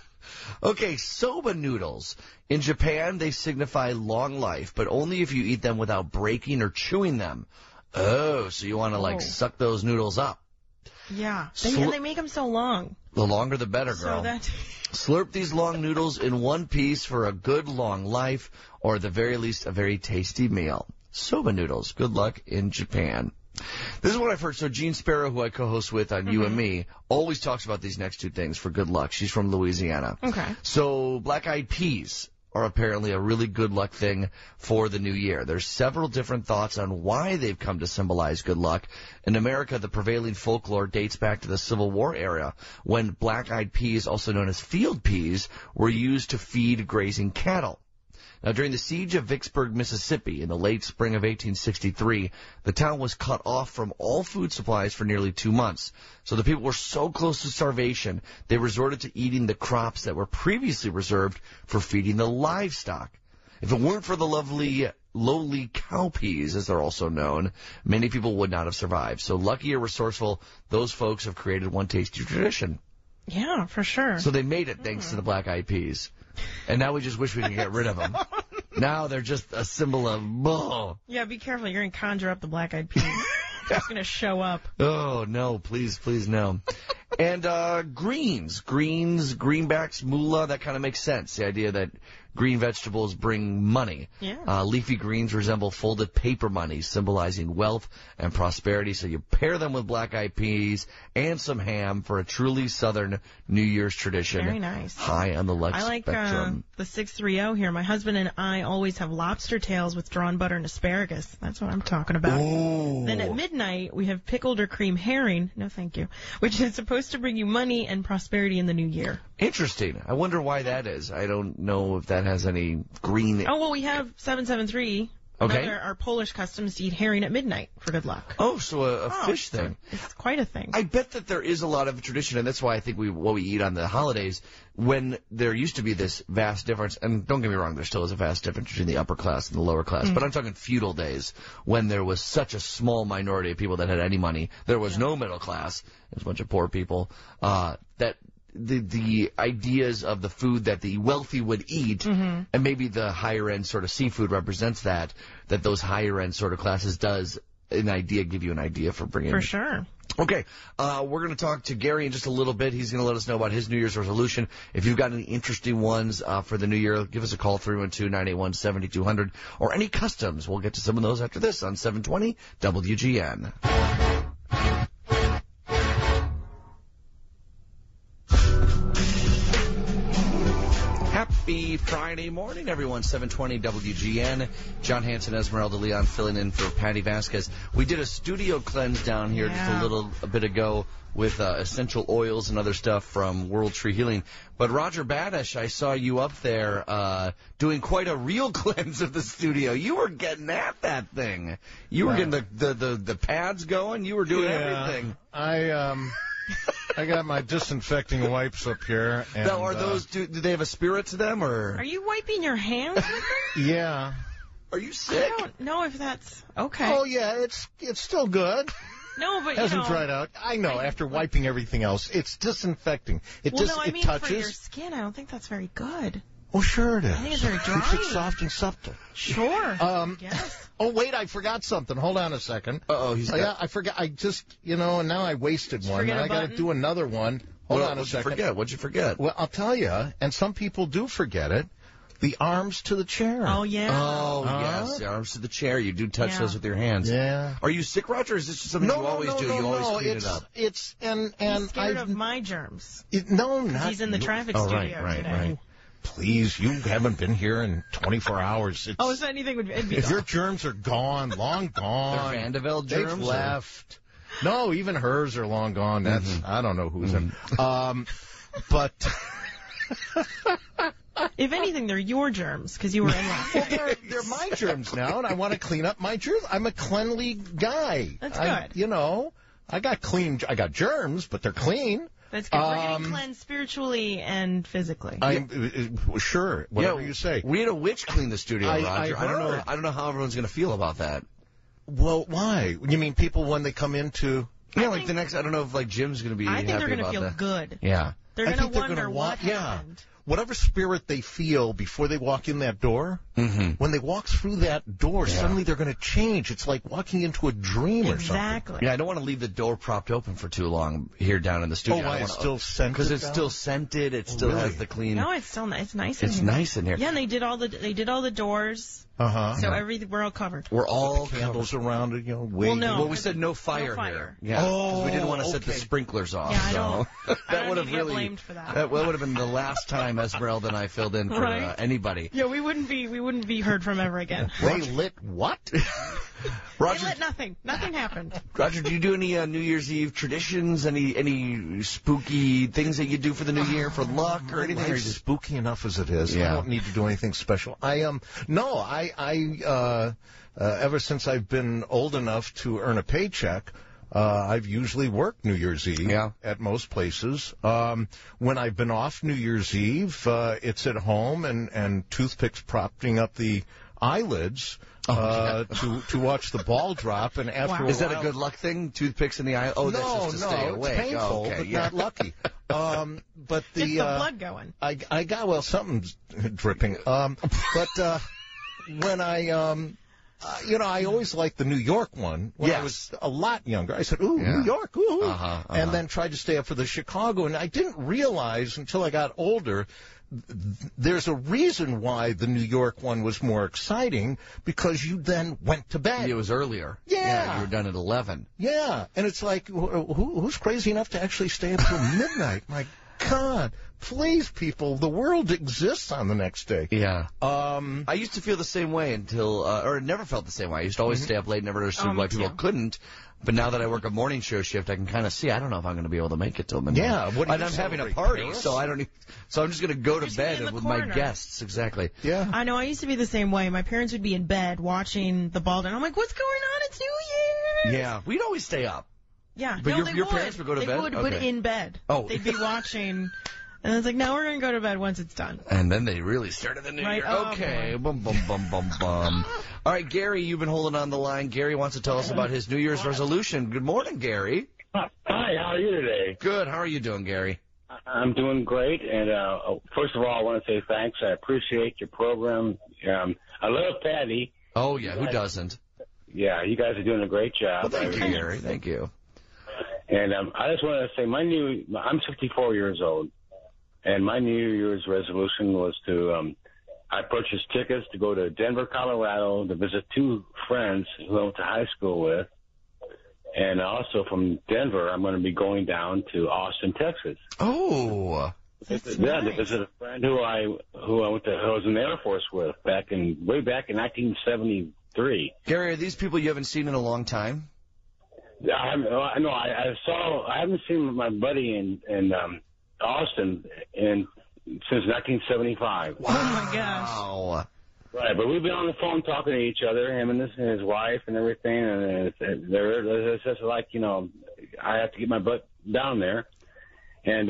Okay, soba noodles. In Japan, they signify long life, but only if you eat them without breaking or chewing them. Oh, so you want to, suck those noodles up. Yeah. They make them so long. The longer the better, girl. So that... Slurp these long noodles in one piece for a good long life, or at the very least, a very tasty meal. Soba noodles. Good luck in Japan. This is what I've heard. So Jean Sparrow, who I co-host with on You and Me, always talks about these next two things for good luck. She's from Louisiana. Okay. So black-eyed peas are apparently a really good luck thing for the new year. There's several different thoughts on why they've come to symbolize good luck. In America, the prevailing folklore dates back to the Civil War era, when black-eyed peas, also known as field peas, were used to feed grazing cattle. Now, during the siege of Vicksburg, Mississippi, in the late spring of 1863, the town was cut off from all food supplies for nearly 2 months. So the people were so close to starvation, they resorted to eating the crops that were previously reserved for feeding the livestock. If it weren't for the lovely lowly cowpeas, as they're also known, many people would not have survived. So lucky or resourceful, those folks have created one tasty tradition. Yeah, for sure. So they made it thanks to the black-eyed peas. And now we just wish we could get rid of them. Now they're just a symbol of bull. Yeah, be careful. You're going to conjure up the black-eyed peas. They're just going to show up. Oh, no, please no. And greens, greenbacks, moolah, that kind of makes sense. The idea that green vegetables bring money. Yeah. Leafy greens resemble folded paper money, symbolizing wealth and prosperity. So you pair them with black-eyed peas and some ham for a truly Southern New Year's tradition. Very nice. High on the luck I like spectrum. the 630 here. My husband and I always have lobster tails with drawn butter and asparagus. That's what I'm talking about. Ooh. Then at midnight, we have pickled or cream herring. No, thank you. Which is supposed to bring you money and prosperity in the new year. Interesting. I wonder why that is. I don't know if that has any green... Oh, well, we have 773. Okay. Our Polish customs to eat herring at midnight for good luck. Oh, so a fish thing. It's quite a thing. I bet that there is a lot of tradition, and that's why I think what we eat on the holidays, when there used to be this vast difference, and don't get me wrong, there still is a vast difference between the upper class and the lower class, but I'm talking feudal days, when there was such a small minority of people that had any money, there was no middle class, there was a bunch of poor people, that the ideas of the food that the wealthy would eat, and maybe the higher end sort of seafood represents that those higher end sort of classes does give you an idea for bringing. For sure. Okay, we're going to talk to Gary in just a little bit. He's going to let us know about his New Year's resolution. If you've got any interesting ones for the new year, give us a call, 312-981-7200, or any customs. We'll get to some of those after this on 720 WGN. Happy Friday morning, everyone. 720 WGN. John Hanson, Esmeralda Leon filling in for Patty Vasquez. We did a studio cleanse down here just a bit ago with essential oils and other stuff from World Tree Healing. But Roger Badish, I saw you up there doing quite a real cleanse of the studio. You were getting at that thing. You were getting the pads going. You were doing everything. I got my disinfecting wipes up here. And, now, are those? Do they have a spirit to them, or? Are you wiping your hands with them? Yeah. Are you sick? I don't know if that's okay. Oh yeah, it's still good. No, but Hasn't dried out. I know. After wiping everything else, it's disinfecting. It touches. For your skin, I don't think that's very good. Oh, sure it is. I think it's very dry. Keeps it soft and supple. Sure. Yes. Oh, wait, I forgot something. Hold on a second. Yeah, I forgot. I just, and now I wasted one. And I got to do another one. Hold on a second. What'd you forget? Well, I'll tell you, and some people do forget it, the arms to the chair. Oh, yeah. Oh, yes, the arms to the chair. You do touch those with your hands. Yeah. Are you sick, Roger, or is this just something you always do? You always clean it up? He's scared of my germs. Not. He's in the traffic studio today. Right. Please, you haven't been here in 24 hours. If anything would be if your germs are gone, long gone. They're Vandeveld germs? They've left. No, even hers are long gone. I don't know who's in. But If anything, they're your germs because you were in last night. Well, they're my germs now, and I want to clean up my germs. I'm a cleanly guy. That's good. You know, I got germs, but they're clean. That's good. We're getting cleansed spiritually and physically. Sure, whatever you say. We had a witch clean the studio, Roger. I don't know how everyone's going to feel about that. Well, why? You mean people when they come into... Yeah, like the next... I don't know if like Jim's going to be happy about that. I think they're going to feel good. Yeah. They're going to wonder what happened. Whatever spirit they feel before they walk in that door, when they walk through that door, suddenly they're going to change. It's like walking into a dream or something. Exactly. Yeah, I don't want to leave the door propped open for too long here down in the studio. Oh, why? It's still scented? Because it's still scented. It still has the clean... No, it's still nice. It's nice in here. It's nice in here. Yeah, and they did all the doors. So we're all covered. We're all candles around it, Well, no. Well, we said no fire here. Yeah. Because we didn't want to set the sprinklers off. Yeah, I don't. That would have get blamed for that. That would have been the last time Esmeralda and I filled in for anybody. Yeah, we wouldn't be heard from ever again. They lit what? Roger, they lit nothing. Nothing happened. Roger, do you do any New Year's Eve traditions? Any spooky things that you do for the New Year for luck or anything? Or just spooky enough as it is. Yeah. I don't need to do anything special. Ever since I've been old enough to earn a paycheck, I've usually worked New Year's Eve at most places. When I've been off New Year's Eve, it's at home and toothpicks propping up the eyelids to watch the ball drop. And after a Is that while, a good luck thing? Toothpicks in the eye? Oh, that's just to stay awake. It's painful, but not lucky. But Gets the blood going. I got something's dripping. But when I always liked the New York one when I was a lot younger. I said, ooh, New York, ooh. And then tried to stay up for the Chicago. And I didn't realize until I got older, there's a reason why the New York one was more exciting, because you then went to bed. It was earlier. Yeah. You were done at 11. Yeah. And it's like, who's crazy enough to actually stay up till midnight? My God, please, people, the world exists on the next day. Yeah. I used to feel the same way until, or never felt the same way. I used to always stay up late, never understood why people couldn't. But now that I work a morning show shift, I can kind of see. I don't know if I'm going to be able to make it till midnight. Yeah. And I'm having a party, so I don't. So I'm just going to go to bed with my guests. Exactly. Yeah. I know. I used to be the same way. My parents would be in bed watching the ball, and I'm like, "What's going on? It's New Year's." Yeah. We'd always stay up. Yeah. But your parents would go to bed? They would, but in bed. Oh. They'd be watching. And I was like, no, we're going to go to bed once it's done. And then they really started the new year. Okay. Bum, bum, bum, bum, bum. All right, Gary, you've been holding on the line. Gary wants to tell us about his New Year's resolution. Good morning, Gary. Hi, how are you today? Good. How are you doing, Gary? I'm doing great. And first of all, I want to say thanks. I appreciate your program. I love Patty. Oh, yeah. Who doesn't? Yeah, you guys are doing a great job. Well, thank you, Gary. Thank you. And I just want to say I'm 54 years old. And my New Year's resolution was to, I purchased tickets to go to Denver, Colorado to visit two friends who I went to high school with. And also from Denver, I'm going to be going down to Austin, Texas. Oh. To visit a friend who I was in the Air Force with way back in 1973. Gary, are these people you haven't seen in a long time? I haven't seen my buddy in Austin since 1975. Wow. Oh my gosh! Right, but we've been on the phone talking to each other, him and his wife and everything, and it's just like, I have to get my butt down there, and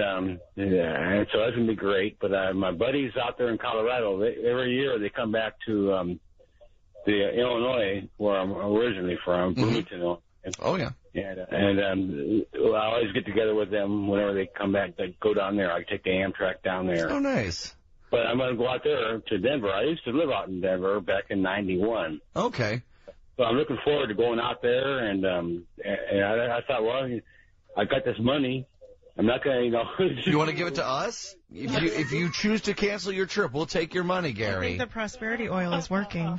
so that's gonna be great. But my buddies out there in Colorado, every year they come back to the Illinois, where I'm originally from, Bloomington, Illinois. Oh yeah. And I always get together with them whenever they come back. They go down there. I take the Amtrak down there. Oh, nice. But I'm going to go out there to Denver. I used to live out in Denver back in '91. Okay. So I'm looking forward to going out there. And I thought, well, I got this money. I'm not going to, You want to give it to us? If you choose to cancel your trip, we'll take your money, Gary. I think the prosperity oil is working.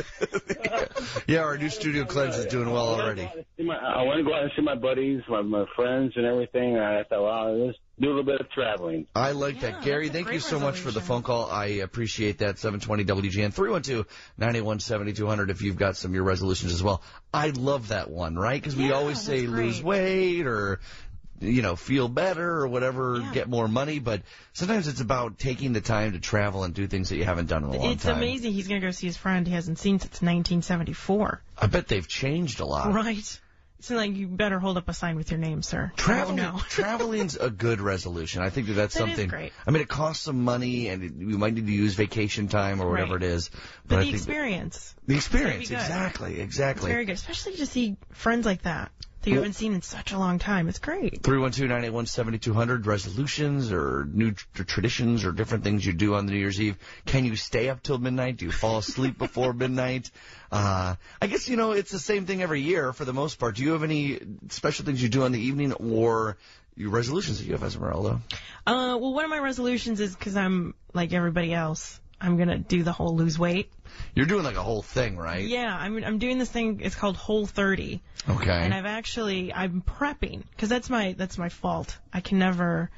Yeah, our new studio cleanse is doing well already. I want to go out and see my buddies, my friends and everything. And I thought, well, let's do a little bit of traveling. I like that. Gary, thank you so much for the phone call. I appreciate that. 720 WGN 312-981-7200 if you've got some of your resolutions as well. I love that one, right? Because we always say lose weight or feel better or whatever, get more money. But sometimes it's about taking the time to travel and do things that you haven't done in a long time. It's amazing. He's going to go see his friend he hasn't seen since 1974. I bet they've changed a lot. Right. So, you better hold up a sign with your name, sir. Traveling's a good resolution. I think that's something. Is great. I mean, it costs some money, and you might need to use vacation time or whatever it is. But the experience. The experience, exactly. It's very good, especially to see friends like that you haven't seen in such a long time. It's great. 312-981-7200, resolutions or new traditions or different things you do on the New Year's Eve. Can you stay up till midnight? Do you fall asleep before midnight? I guess, it's the same thing every year for the most part. Do you have any special things you do on the evening or your resolutions that you have, Esmeralda? Well, one of my resolutions is because I'm like everybody else. I'm going to do the whole lose weight. You're doing a whole thing, right? Yeah, I'm doing this thing. It's called Whole30. Okay. And I'm prepping because that's my fault. I can never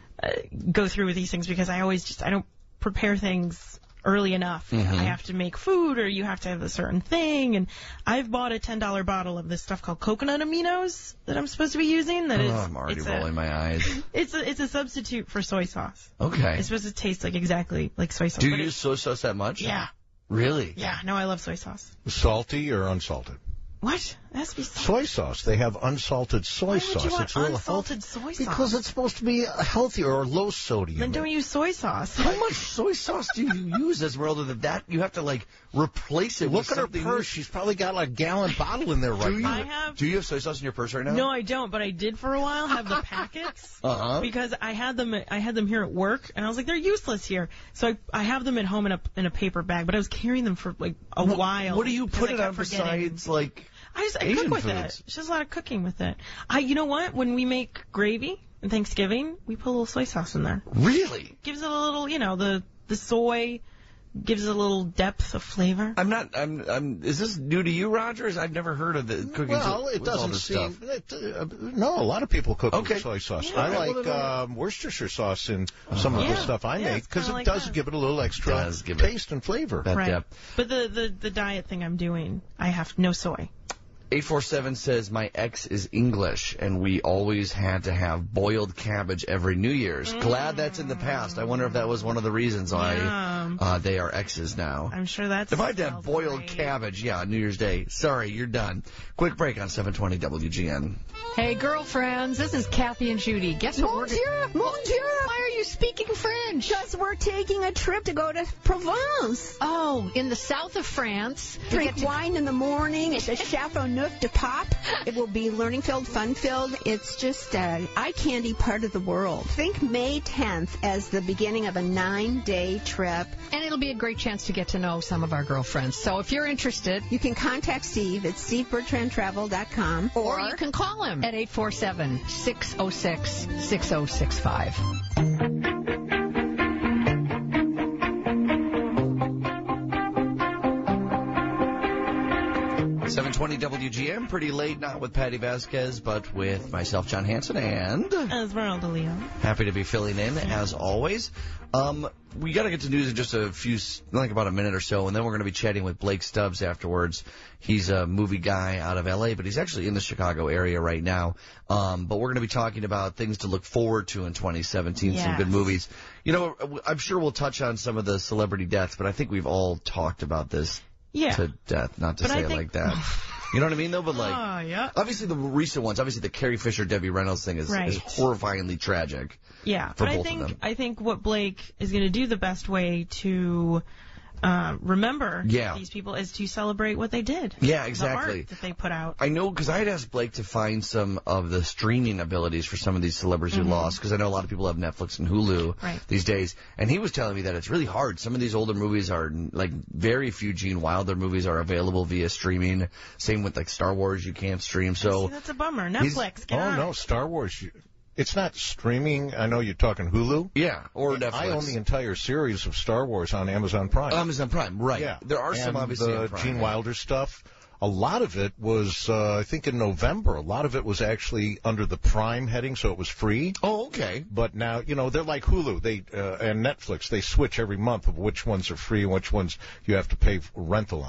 go through with these things because I don't prepare things early enough. I have to make food or you have to have a certain thing. And I've bought a $10 bottle of this stuff called coconut aminos that I'm supposed to be using. I'm already rolling my eyes. It's a substitute for soy sauce. Okay. It's supposed to taste exactly like soy sauce. Do you use soy sauce that much? Yeah. Really? Yeah. No, I love soy sauce. Salty or unsalted? What? It has to be soy sauce. They have unsalted soy sauce. Why would you want it's real unsalted soy sauce? Because it's supposed to be healthier or low sodium. Then don't use soy sauce. How much soy sauce do you use, Esmeralda? That you have to replace it. Look at her purse. She's probably got a gallon bottle in there right now. Do you have soy sauce in your purse right now? No, I don't. But I did for a while have the packets because I had them here at work, and I was like, they're useless here. So I have them at home in a paper bag. But I was carrying them for a while. What do you put it on besides I cook with it. She does a lot of cooking with it. You know what? When we make gravy on Thanksgiving, we put a little soy sauce in there. Really? Gives it a little, the soy gives it a little depth of flavor. Is this new to you, Rogers? I've never heard of the cooking. Well, it doesn't seem. No, a lot of people cook with soy sauce. Yeah, I like Worcestershire sauce in some of the stuff I make because it does give it a little extra taste and flavor. Right. But the diet thing I'm doing, I have no soy. 847 says, my ex is English, and we always had to have boiled cabbage every New Year's. Glad that's in the past. I wonder if that was one of the reasons why they are exes now. I'm sure that's... If I had to have boiled cabbage, New Year's Day, sorry, you're done. Quick break on 720 WGN. Hey, girlfriends, this is Kathy and Judy. Guess what we're doing? Why are you speaking French? Because we're taking a trip to go to Provence. Oh, in the south of France. Drink wine in the morning at the Chateau Neuf de Pop. It will be learning-filled, fun-filled. It's just eye candy part of the world. Think May 10th as the beginning of a 9-day trip. And it'll be a great chance to get to know some of our girlfriends. So if you're interested, you can contact Steve at stevebertrandtravel.com. Or you can call him at 847-606-6065. 720 WGN, pretty late, not with Patty Vasquez, but with myself, John Hanson, and... Esmeralda Leo. Happy to be filling in, as always. We got to get to news in just about a minute or so, and then we're going to be chatting with Blake Stubbs afterwards. He's a movie guy out of L.A., but he's actually in the Chicago area right now. But we're going to be talking about things to look forward to in 2017, some good movies. I'm sure we'll touch on some of the celebrity deaths, but I think we've all talked about this to death, not to say it like that. You know what I mean, though? But obviously the recent ones, obviously the Carrie Fisher, Debbie Reynolds thing is horrifyingly tragic. Yeah, for but both of them. I think what Blake is going to do the best way to remember these people is to celebrate what they did. Yeah, exactly. The art that they put out. I know, because I had asked Blake to find some of the streaming abilities for some of these celebrities who lost, because I know a lot of people have Netflix and Hulu these days, and he was telling me that it's really hard. Some of these older movies are, very few Gene Wilder movies are available via streaming. Same with, Star Wars, you can't stream. So that's a bummer. Netflix, get on. Oh, no, Star Wars... It's not streaming. I know you're talking Hulu. Yeah, or Netflix. I own the entire series of Star Wars on Amazon Prime. Amazon Prime, right. Yeah. There are some, obviously, on Prime. Gene Wilder stuff, a lot of it was, I think in November, a lot of it was actually under the Prime heading, so it was free. Oh, okay. But now, they're like Hulu and Netflix. They switch every month of which ones are free and which ones you have to pay rental on.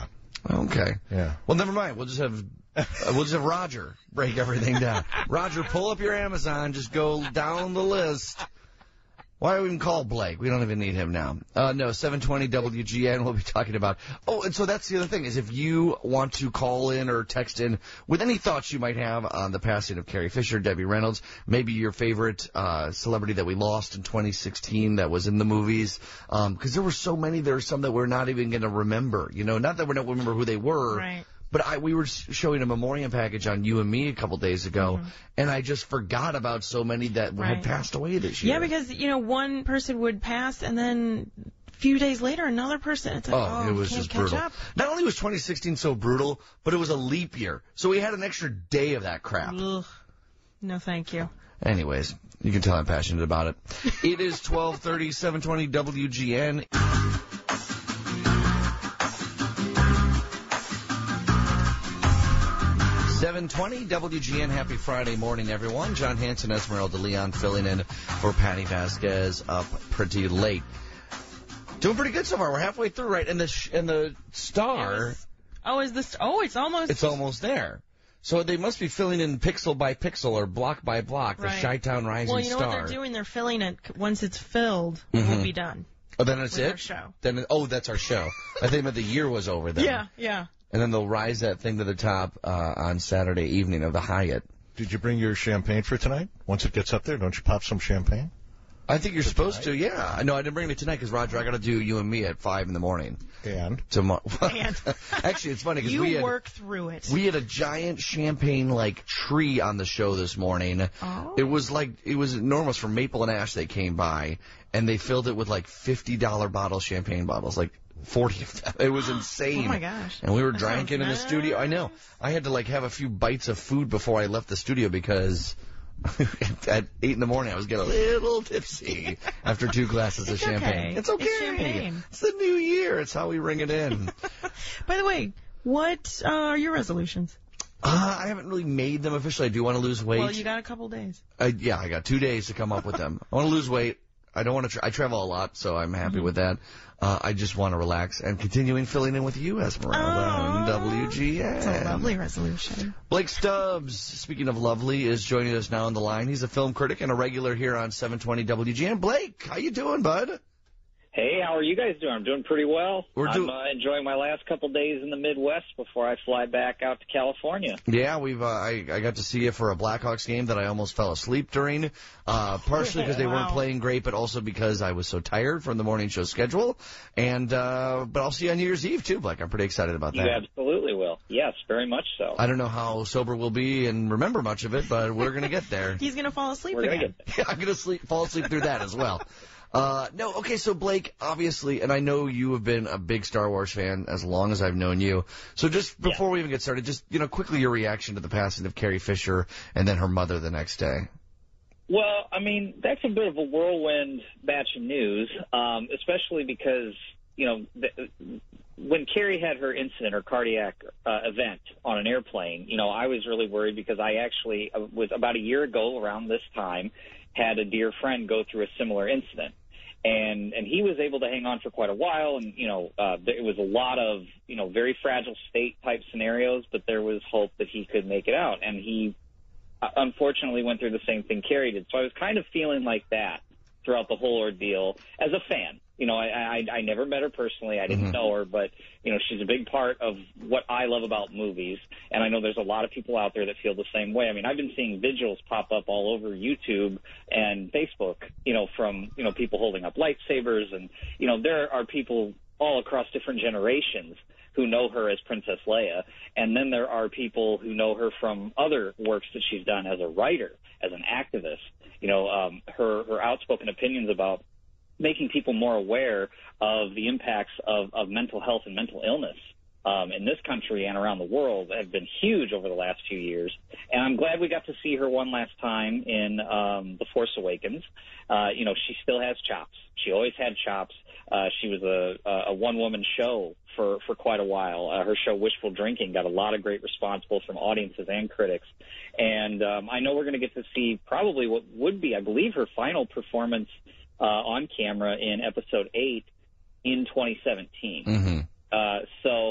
Okay. Yeah. Well, never mind. We'll just have Roger break everything down. Roger, pull up your Amazon. Just go down the list. Why do we even call Blake? We don't even need him now. No, 720 WGN. We'll be talking about. Oh, and so that's the other thing is if you want to call in or text in with any thoughts you might have on the passing of Carrie Fisher, Debbie Reynolds, maybe your favorite celebrity that we lost in 2016 that was in the movies, because there were so many. There are some that we're not even going to remember. You know, not that we don't remember who they were. Right. But we were showing a memoriam package on You and Me a couple days ago, and I just forgot about so many that had passed away this year. Yeah, because, one person would pass, and then a few days later, another person. It's like, it was can't just catch brutal. up. Not only was 2016 so brutal, but it was a leap year. So we had an extra day of that crap. Ugh. No, thank you. Anyways, you can tell I'm passionate about it. It is 12:30, 720 WGN. .720 WGN. Happy Friday morning, everyone. John Hanson, Esmeralda Leon filling in for Patty Vasquez up pretty late. Doing pretty good so far. We're halfway through, right? And the star. It's almost. It's almost there. So they must be filling in pixel by pixel or block by block the Chi-Town Rising Star. Well, you know what they're doing? They're filling it. Once it's filled, we'll be done. Oh, then it's with it? Our show. That's our show. I think the year was over then. Yeah. And then they'll rise that thing to the top on Saturday evening of the Hyatt. Did you bring your champagne for tonight? Once it gets up there, don't you pop some champagne? I think you're supposed to, yeah. No, I didn't bring it tonight because, Roger, I got to do You and Me at 5 in the morning. And? Tomorrow. Actually, it's funny because you work through it. We had a giant champagne-like tree on the show this morning. Oh. It was enormous from Maple and Ash. They came by, and they filled it with like $50 champagne bottles, like 40 of them. It was insane. Oh, my gosh. And we were drinking in the studio. I know. I had to have a few bites of food before I left the studio because at 8 in the morning I was getting a little tipsy after 2 glasses of champagne. Okay. It's okay. It's champagne. It's the new year. It's how we ring it in. By the way, what are your resolutions? I haven't really made them officially. I do want to lose weight. Well, you got a couple days. I got 2 days to come up with them. I want to lose weight. I don't want to. I travel a lot, so I'm happy with that. I just want to relax and continuing filling in with you, Esmeralda, on WGN. It's a lovely resolution. Blake Stubbs, speaking of lovely, is joining us now on the line. He's a film critic and a regular here on 720 WGN. Blake, how you doing, bud? Hey, how are you guys doing? I'm doing pretty well. I'm enjoying my last couple days in the Midwest before I fly back out to California. Yeah, I got to see you for a Blackhawks game that I almost fell asleep during, partially because they weren't playing great, but also because I was so tired from the morning show schedule. And but I'll see you on New Year's Eve too, Blake. I'm pretty excited about that. You absolutely will. Yes, very much so. I don't know how sober we'll be and remember much of it, but we're gonna get there. He's gonna fall asleep again. I'm gonna fall asleep through that as well. So Blake, obviously, and I know you have been a big Star Wars fan as long as I've known you. So just before we even get started, just, quickly your reaction to the passing of Carrie Fisher and then her mother the next day. Well, I mean, that's a bit of a whirlwind batch of news, especially because, when Carrie had her incident, her cardiac event on an airplane, I was really worried because I actually was about a year ago around this time had a dear friend go through a similar incident. And he was able to hang on for quite a while, and, it was a lot of, very fragile state type scenarios, but there was hope that he could make it out. And he unfortunately went through the same thing Carrie did. So I was kind of feeling like that throughout the whole ordeal as a fan. I never met her personally. I didn't know her, but, she's a big part of what I love about movies. And I know there's a lot of people out there that feel the same way. I mean, I've been seeing vigils pop up all over YouTube and Facebook, from, people holding up lightsabers. And, there are people all across different generations who know her as Princess Leia. And then there are people who know her from other works that she's done as a writer, as an activist. Her outspoken opinions about making people more aware of the impacts of mental health and mental illness in this country and around the world have been huge over the last few years. And I'm glad we got to see her one last time in The Force Awakens. She still has chops. She always had chops. She was a one-woman show for quite a while. Her show Wishful Drinking got a lot of great response both from audiences and critics. And I know we're going to get to see probably what would be, I believe, her final performance on camera in Episode 8 in 2017. So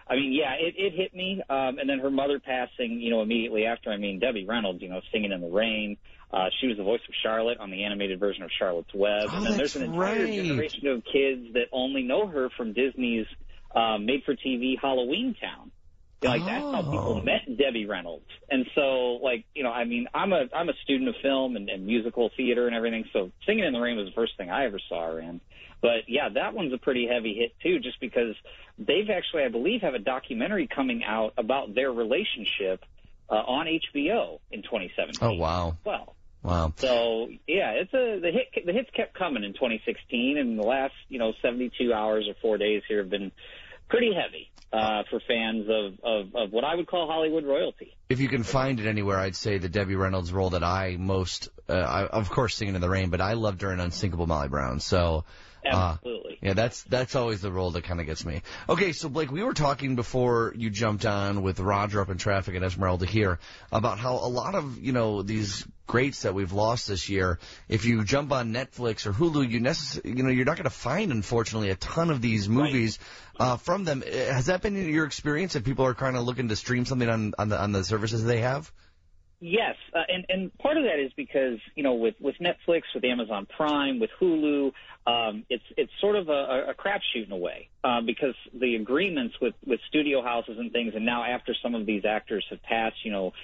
I mean, yeah, it hit me. And then her mother passing, immediately after. I mean, Debbie Reynolds, Singing in the Rain. She was the voice of Charlotte on the animated version of Charlotte's Web. Oh, and then there's an entire generation of kids that only know her from Disney's made-for-TV Halloween Town. That's how people met Debbie Reynolds. And so, I'm a student of film and musical theater and everything, so Singing in the Rain was the first thing I ever saw her in. But, yeah, that one's a pretty heavy hit, too, just because they've actually, I believe, have a documentary coming out about their relationship on HBO in 2017. Oh, wow. Well. Wow. So, yeah, the hits kept coming in 2016, and the last, 72 hours or 4 days here have been pretty heavy for fans of what I would call Hollywood royalty. If you can find it anywhere, I'd say the Debbie Reynolds role that I most, of course, Singing in the Rain, but I loved her in Unsinkable Molly Brown. So, absolutely. Yeah, that's always the role that kind of gets me. Okay, so Blake, we were talking before you jumped on with Roger up in traffic and Esmeralda here about how a lot of, these greats that we've lost this year, if you jump on Netflix or Hulu, you're not going to find, unfortunately, a ton of these movies from them. Has that been your experience, that people are kind of looking to stream something on the services they have? Yes, and part of that is because, with Netflix, with Amazon Prime, with Hulu, it's sort of a crapshoot in a way, because the agreements with studio houses and things, and now after some of these actors have passed,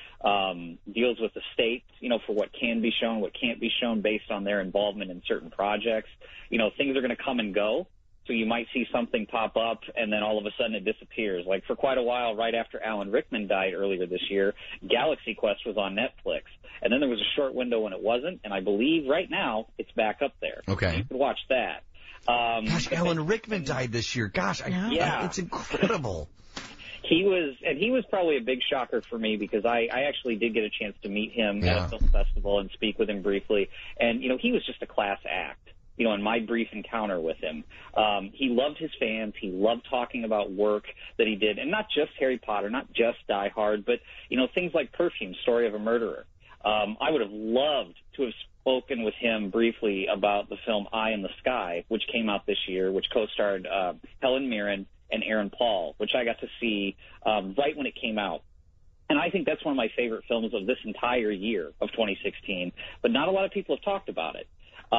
deals with the states, for what can be shown, what can't be shown based on their involvement in certain projects, things are going to come and go. So you might see something pop up, and then all of a sudden it disappears. Like for quite a while, right after Alan Rickman died earlier this year, Galaxy Quest was on Netflix. And then there was a short window when it wasn't, and I believe right now it's back up there. Okay. So you can watch that. Gosh, Alan Rickman died this year. Gosh, it's incredible. He was probably a big shocker for me, because I actually did get a chance to meet him at a film festival and speak with him briefly. And, he was just a class act. In my brief encounter with him. He loved his fans. He loved talking about work that he did, and not just Harry Potter, not just Die Hard, but, things like Perfume, Story of a Murderer. I would have loved to have spoken with him briefly about the film Eye in the Sky, which came out this year, which co-starred Helen Mirren and Aaron Paul, which I got to see right when it came out. And I think that's one of my favorite films of this entire year of 2016, but not a lot of people have talked about it.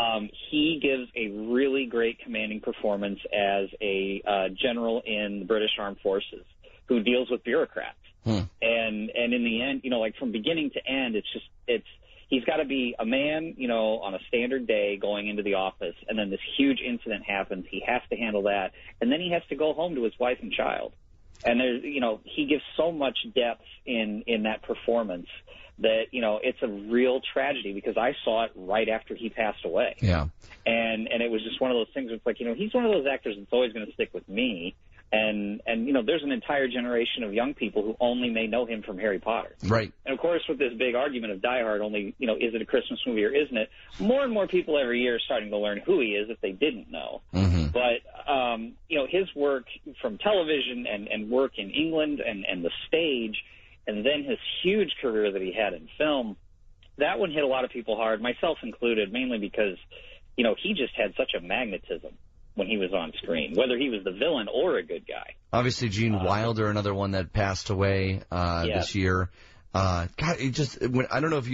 He gives a really great commanding performance as a general in the British Armed Forces who deals with bureaucrats. And in the end, from beginning to end, he's got to be a man, on a standard day going into the office, and then this huge incident happens. He has to handle that, and then he has to go home to his wife and child. And there's, he gives so much depth in that performance that, it's a real tragedy, because I saw it right after he passed away. Yeah. And it was just one of those things where it's like, he's one of those actors that's always going to stick with me. And there's an entire generation of young people who only may know him from Harry Potter. Right. And, of course, with this big argument of Die Hard, only, is it a Christmas movie or isn't it, more and more people every year are starting to learn who he is if they didn't know. Mm-hmm. But, his work from television and work in England and the stage, and then his huge career that he had in film, that one hit a lot of people hard, myself included, mainly because, he just had such a magnetism when he was on screen, whether he was the villain or a good guy. Obviously, Gene Wilder, another one that passed away this year. God, it just, I don't know if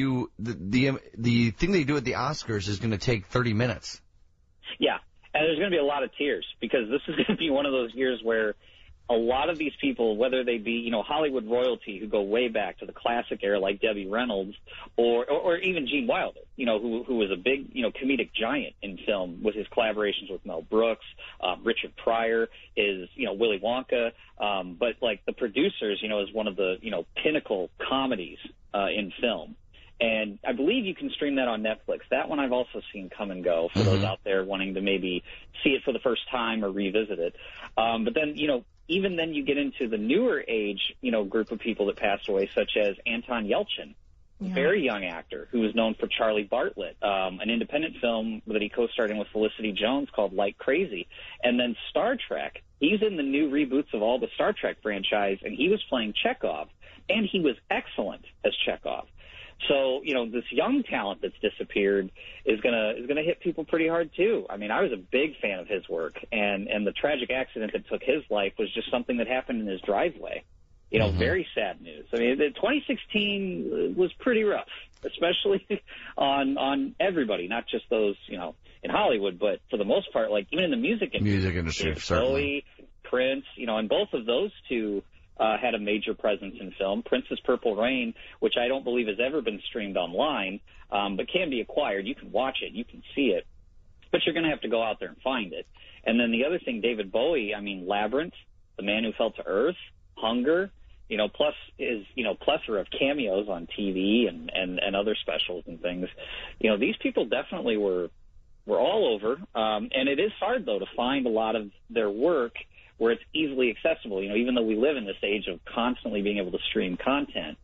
the thing they do at the Oscars is going to take 30 minutes. Yeah, and there's going to be a lot of tears, because this is going to be one of those years where a lot of these people, whether they be, Hollywood royalty who go way back to the classic era like Debbie Reynolds or even Gene Wilder, who was a big, comedic giant in film with his collaborations with Mel Brooks, Richard Pryor, is, Willy Wonka, but like the producers, is one of the, pinnacle comedies in film. And I believe you can stream that on Netflix. That one I've also seen come and go for those out there wanting to maybe see it for the first time or revisit it. But then, even then you get into the newer age, group of people that passed away, such as Anton Yelchin, a very young actor who was known for Charlie Bartlett, an independent film that he co-starred in with Felicity Jones called Like Crazy. And then Star Trek. He's in the new reboots of all the Star Trek franchise, and he was playing Chekhov, and he was excellent as Chekhov. So, So, this young talent that's disappeared is gonna hit people pretty hard too. I mean, I was a big fan of his work, and the tragic accident that took his life was just something that happened in his driveway. Very sad news. I mean, 2016 was pretty rough, especially on everybody, not just those, in Hollywood, but for the most part, like even in the music industry, certainly. Bowie, Prince, and both of those two had a major presence in film. Prince's Purple Rain, which I don't believe has ever been streamed online, but can be acquired. You can watch it, you can see it, but you're going to have to go out there and find it. And then the other thing, David Bowie, I mean, Labyrinth, The Man Who Fell to Earth, Hunger, plus his, plethora of cameos on TV and other specials and things. These people definitely were all over. And it is hard, though, to find a lot of their work where it's easily accessible. Even though we live in this age of constantly being able to stream content,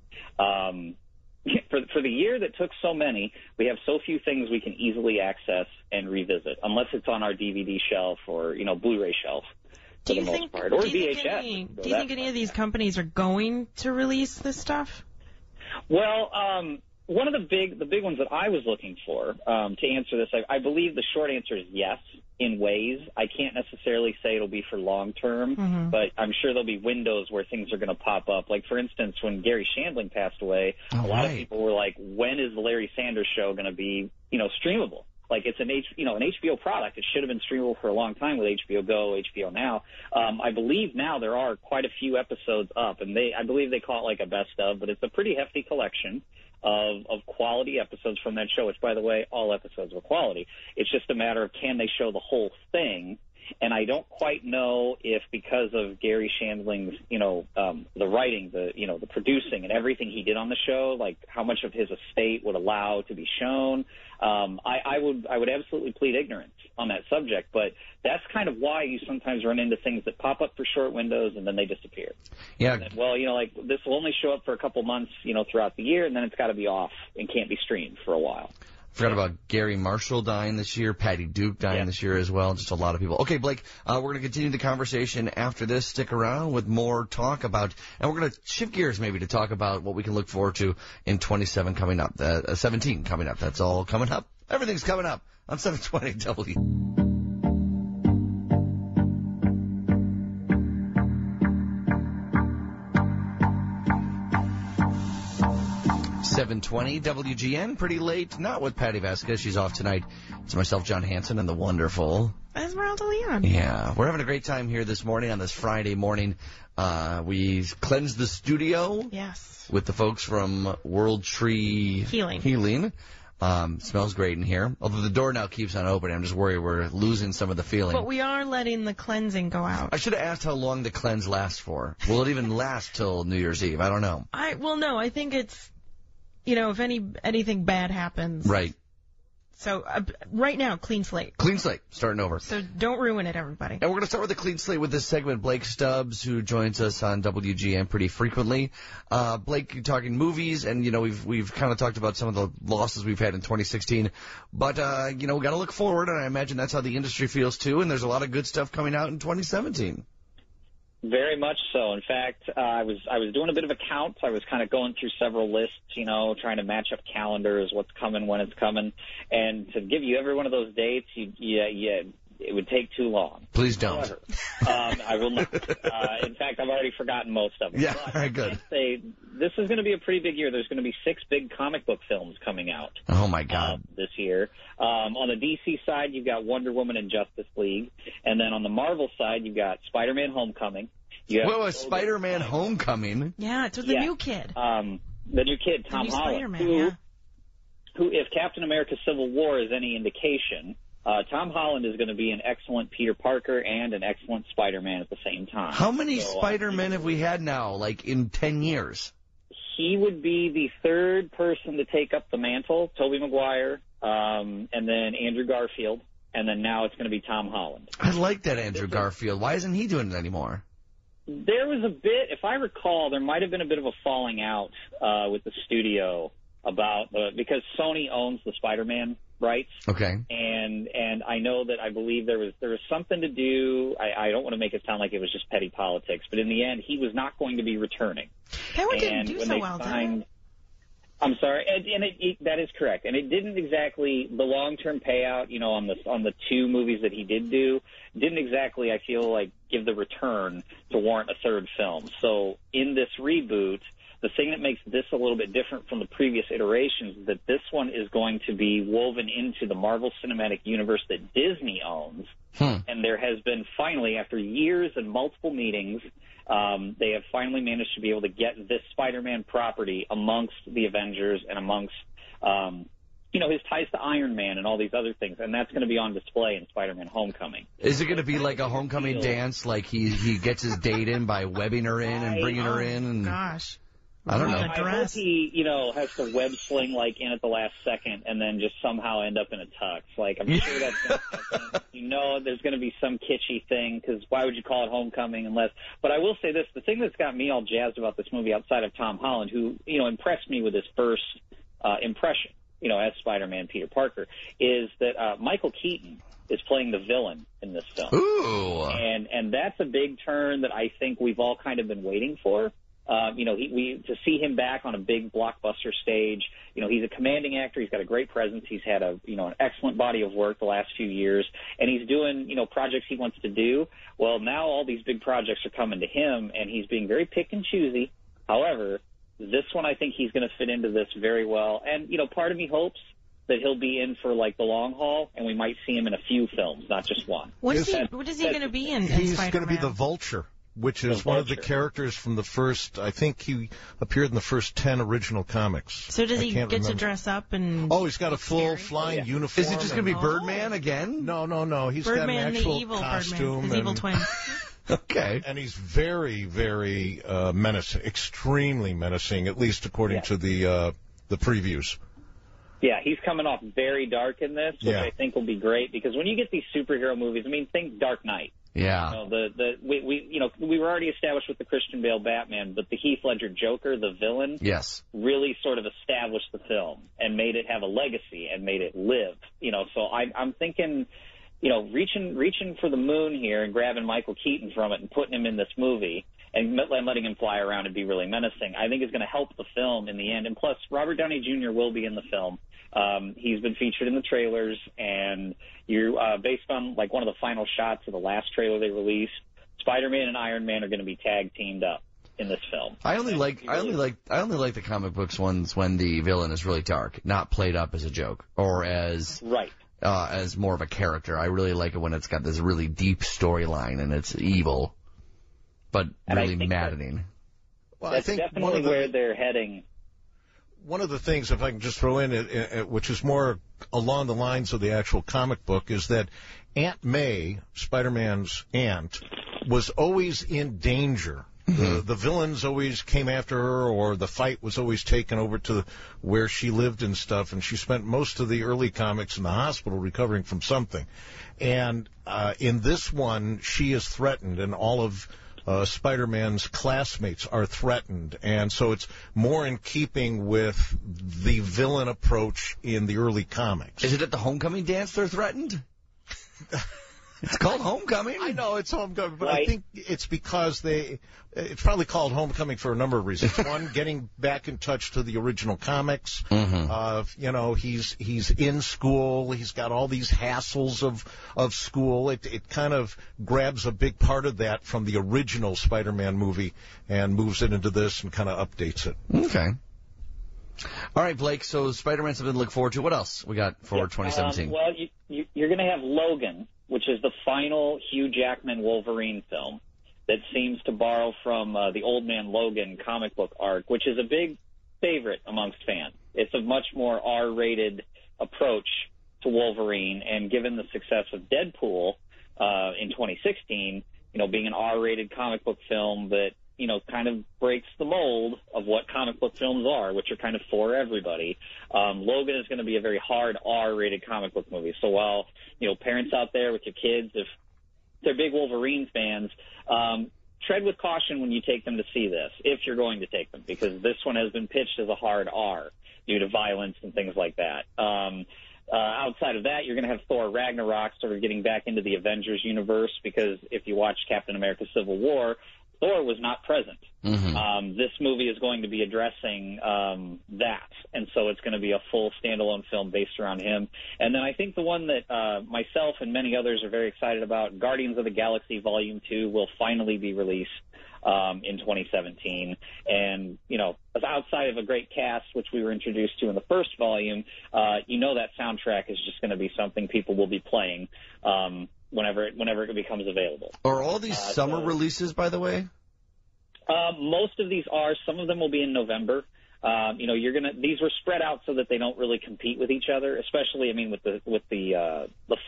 for the year that took so many, we have so few things we can easily access and revisit, unless it's on our DVD shelf or, Blu-ray shelf. Do you think any of these companies are going to release this stuff? Well, one of the big ones that I was looking for to answer this, I believe the short answer is yes, in ways. I can't necessarily say it'll be for long term, but I'm sure there'll be windows where things are going to pop up. Like, for instance, when Gary Shandling passed away, a lot of people were like, when is the Larry Sanders Show going to be, streamable? Like, it's an HBO product. It should have been streamable for a long time with HBO Go, HBO Now. I believe now there are quite a few episodes up, and I believe they call it like a best of, but it's a pretty hefty collection of quality episodes from that show, which, by the way, all episodes were quality. It's just a matter of can they show the whole thing. And I don't quite know if because of Gary Shandling's, the writing, the producing and everything he did on the show, like how much of his estate would allow to be shown. I would absolutely plead ignorance on that subject, but that's kind of why you sometimes run into things that pop up for short windows and then they disappear. Yeah. Then, like this will only show up for a couple months, throughout the year, and then it's got to be off and can't be streamed for a while. Forgot about Gary Marshall dying this year, Patty Duke dying this year as well, just a lot of people. Okay, Blake, we're going to continue the conversation after this. Stick around with more talk about, and we're going to shift gears maybe to talk about what we can look forward to in 17 coming up. That's all coming up. Everything's coming up on 720 W. 720 WGN, pretty late. Not with Patty Vasquez. She's off tonight. It's myself, John Hanson, and the wonderful Esmeralda Leon. Yeah, we're having a great time here this morning on this Friday morning. We cleansed the studio. Yes. With the folks from World Tree Healing. Smells great in here. Although the door now keeps on opening. I'm just worried we're losing some of the feeling. But we are letting the cleansing go out. I should have asked how long the cleanse lasts for. Will it even last till New Year's Eve? I don't know. No, I think it's, if anything bad happens. Right. So right now, clean slate. Clean slate, starting over. So don't ruin it, everybody. And we're going to start with a clean slate with this segment. Blake Stubbs, who joins us on WGN pretty frequently. Blake, you're talking movies, and we've kind of talked about some of the losses we've had in 2016. But we got to look forward, and I imagine that's how the industry feels too. And there's a lot of good stuff coming out in 2017. Very much so. In fact, I was doing a bit of a count. I was kind of going through several lists, trying to match up calendars, what's coming, when it's coming. And to give you every one of those dates, it would take too long. Please don't. However, I will not. In fact, I've already forgotten most of them. Yeah, very good. I'd say this is going to be a pretty big year. There's going to be 6 big comic book films coming out. Oh, my God. This year. On the DC side, you've got Wonder Woman and Justice League. And then on the Marvel side, you've got Spider-Man Homecoming. Whoa, Spider-Man Homecoming? Yeah, it's with the new kid. The new kid, Tom Holland, who, if Captain America Civil War is any indication, Tom Holland is going to be an excellent Peter Parker and an excellent Spider-Man at the same time. How many Spider-Men have we had now, like in 10 years? He would be the third person to take up the mantle, Tobey Maguire, and then Andrew Garfield, and then now it's going to be Tom Holland. I like that Andrew Garfield. Why isn't he doing it anymore? There was a bit, if I recall, there might have been a bit of a falling out with the studio about because Sony owns the Spider-Man rights. Okay. And I know that I believe there was something to do. I don't want to make it sound like it was just petty politics, but in the end, he was not going to be returning. That one didn't do so well, did it? I'm sorry, and that is correct. And it didn't exactly, the long-term payout, you know, on the 2 movies that he did do, didn't exactly, I feel like, give the return to warrant a 3rd film. So in this reboot, the thing that makes this a little bit different from the previous iterations is that this one is going to be woven into the Marvel Cinematic Universe that Disney owns. And there has been finally, after years and multiple meetings, they have finally managed to be able to get this Spider-Man property amongst the Avengers and amongst, you know, his ties to Iron Man and all these other things. And that's going to be on display in Spider-Man Homecoming. Is it going to be like a homecoming dance, like he gets his date in by webbing her in and bringing her in? And gosh. I don't know. I hope he, you know, has to web sling like in at the last second and then just somehow end up in a tux. Like, I'm sure that's going to happen. You know, there's going to be some kitschy thing, because why would you call it Homecoming unless? But I will say this: the thing that's got me all jazzed about this movie, outside of Tom Holland, who, you know, impressed me with his first impression, you know, as Spider-Man Peter Parker, is that Michael Keaton is playing the villain in this film. Ooh. And that's a big turn that I think we've all kind of been waiting for. You know, to see him back on a big blockbuster stage, you know, he's a commanding actor. He's got a great presence. He's had an excellent body of work the last few years, and he's doing, you know, projects he wants to do. Well, now all these big projects are coming to him, and he's being very pick and choosy. However, this one, I think he's going to fit into this very well. And, you know, part of me hopes that he'll be in for, like, the long haul, and we might see him in a few films, not just one. What is he going to be in He's Spider-Man? going to be the Vulture, which is one of the characters from the first, I think he appeared in the first 10 original comics. So does he get to dress up and... Oh, he's got a full flying uniform. Is it just going to be Birdman again? No. He's Birdman, got an actual the evil costume. Birdman, his evil twin. Okay. And he's very, very menacing, extremely menacing, at least according to the previews. Yeah, he's coming off very dark in this, which I think will be great, because when you get these superhero movies, I mean, think Dark Knight. Yeah. You know, we were already established with the Christian Bale Batman, but the Heath Ledger Joker, the villain, really sort of established the film and made it have a legacy and made it live. You know, so I'm thinking, you know, reaching for the moon here and grabbing Michael Keaton from it and putting him in this movie and letting him fly around and be really menacing, I think is going to help the film in the end. And plus, Robert Downey Jr. will be in the film. He's been featured in the trailers, and based on like one of the final shots of the last trailer they released, Spider-Man and Iron Man are going to be tag teamed up in this film. I only like the comic books ones when the villain is really dark, not played up as a joke or as as more of a character. I really like it when it's got this really deep storyline and it's evil, but really maddening. Well, that's definitely where they're heading. One of the things, if I can just throw in, which is more along the lines of the actual comic book, is that Aunt May, Spider-Man's aunt, was always in danger. The villains always came after her, or the fight was always taken over to where she lived and stuff, and she spent most of the early comics in the hospital recovering from something. And in this one, she is threatened, and all of Spider-Man's classmates are threatened, and so it's more in keeping with the villain approach in the early comics. Is it at the homecoming dance they're threatened? It's called Homecoming. I know it's Homecoming, but I think it's because it's probably called Homecoming for a number of reasons. One, getting back in touch to the original comics. You know, he's in school. He's got all these hassles of school. It kind of grabs a big part of that from the original Spider-Man movie and moves it into this and kind of updates it. Okay. All right, Blake, so Spider-Man something to look forward to. What else we got for 2017? Well, you're going to have Logan, which is the final Hugh Jackman Wolverine film that seems to borrow from the Old Man Logan comic book arc, which is a big favorite amongst fans. It's a much more R-rated approach to Wolverine, and given the success of Deadpool in 2016, you know, being an R-rated comic book film that, you know, kind of breaks the mold of what comic book films are, which are kind of for everybody. Logan is going to be a very hard R-rated comic book movie. So while, you know, parents out there with your kids, if they're big Wolverine fans, tread with caution when you take them to see this, if you're going to take them, because this one has been pitched as a hard R due to violence and things like that. Outside of that, you're going to have Thor Ragnarok sort of getting back into the Avengers universe, because if you watch Captain America Civil War, Thor was not present. Mm-hmm. This movie is going to be addressing that, and so it's going to be a full standalone film based around him. And then I think the one that myself and many others are very excited about, Guardians of the Galaxy Volume 2, will finally be released in 2017. And, you know, outside of a great cast, which we were introduced to in the first volume, you know that soundtrack is just going to be something people will be playing whenever it becomes available. Are all these summer releases, by the way? Most of these are. Some of them will be in November. You know, these were spread out so that they don't really compete with each other, especially, I mean, with the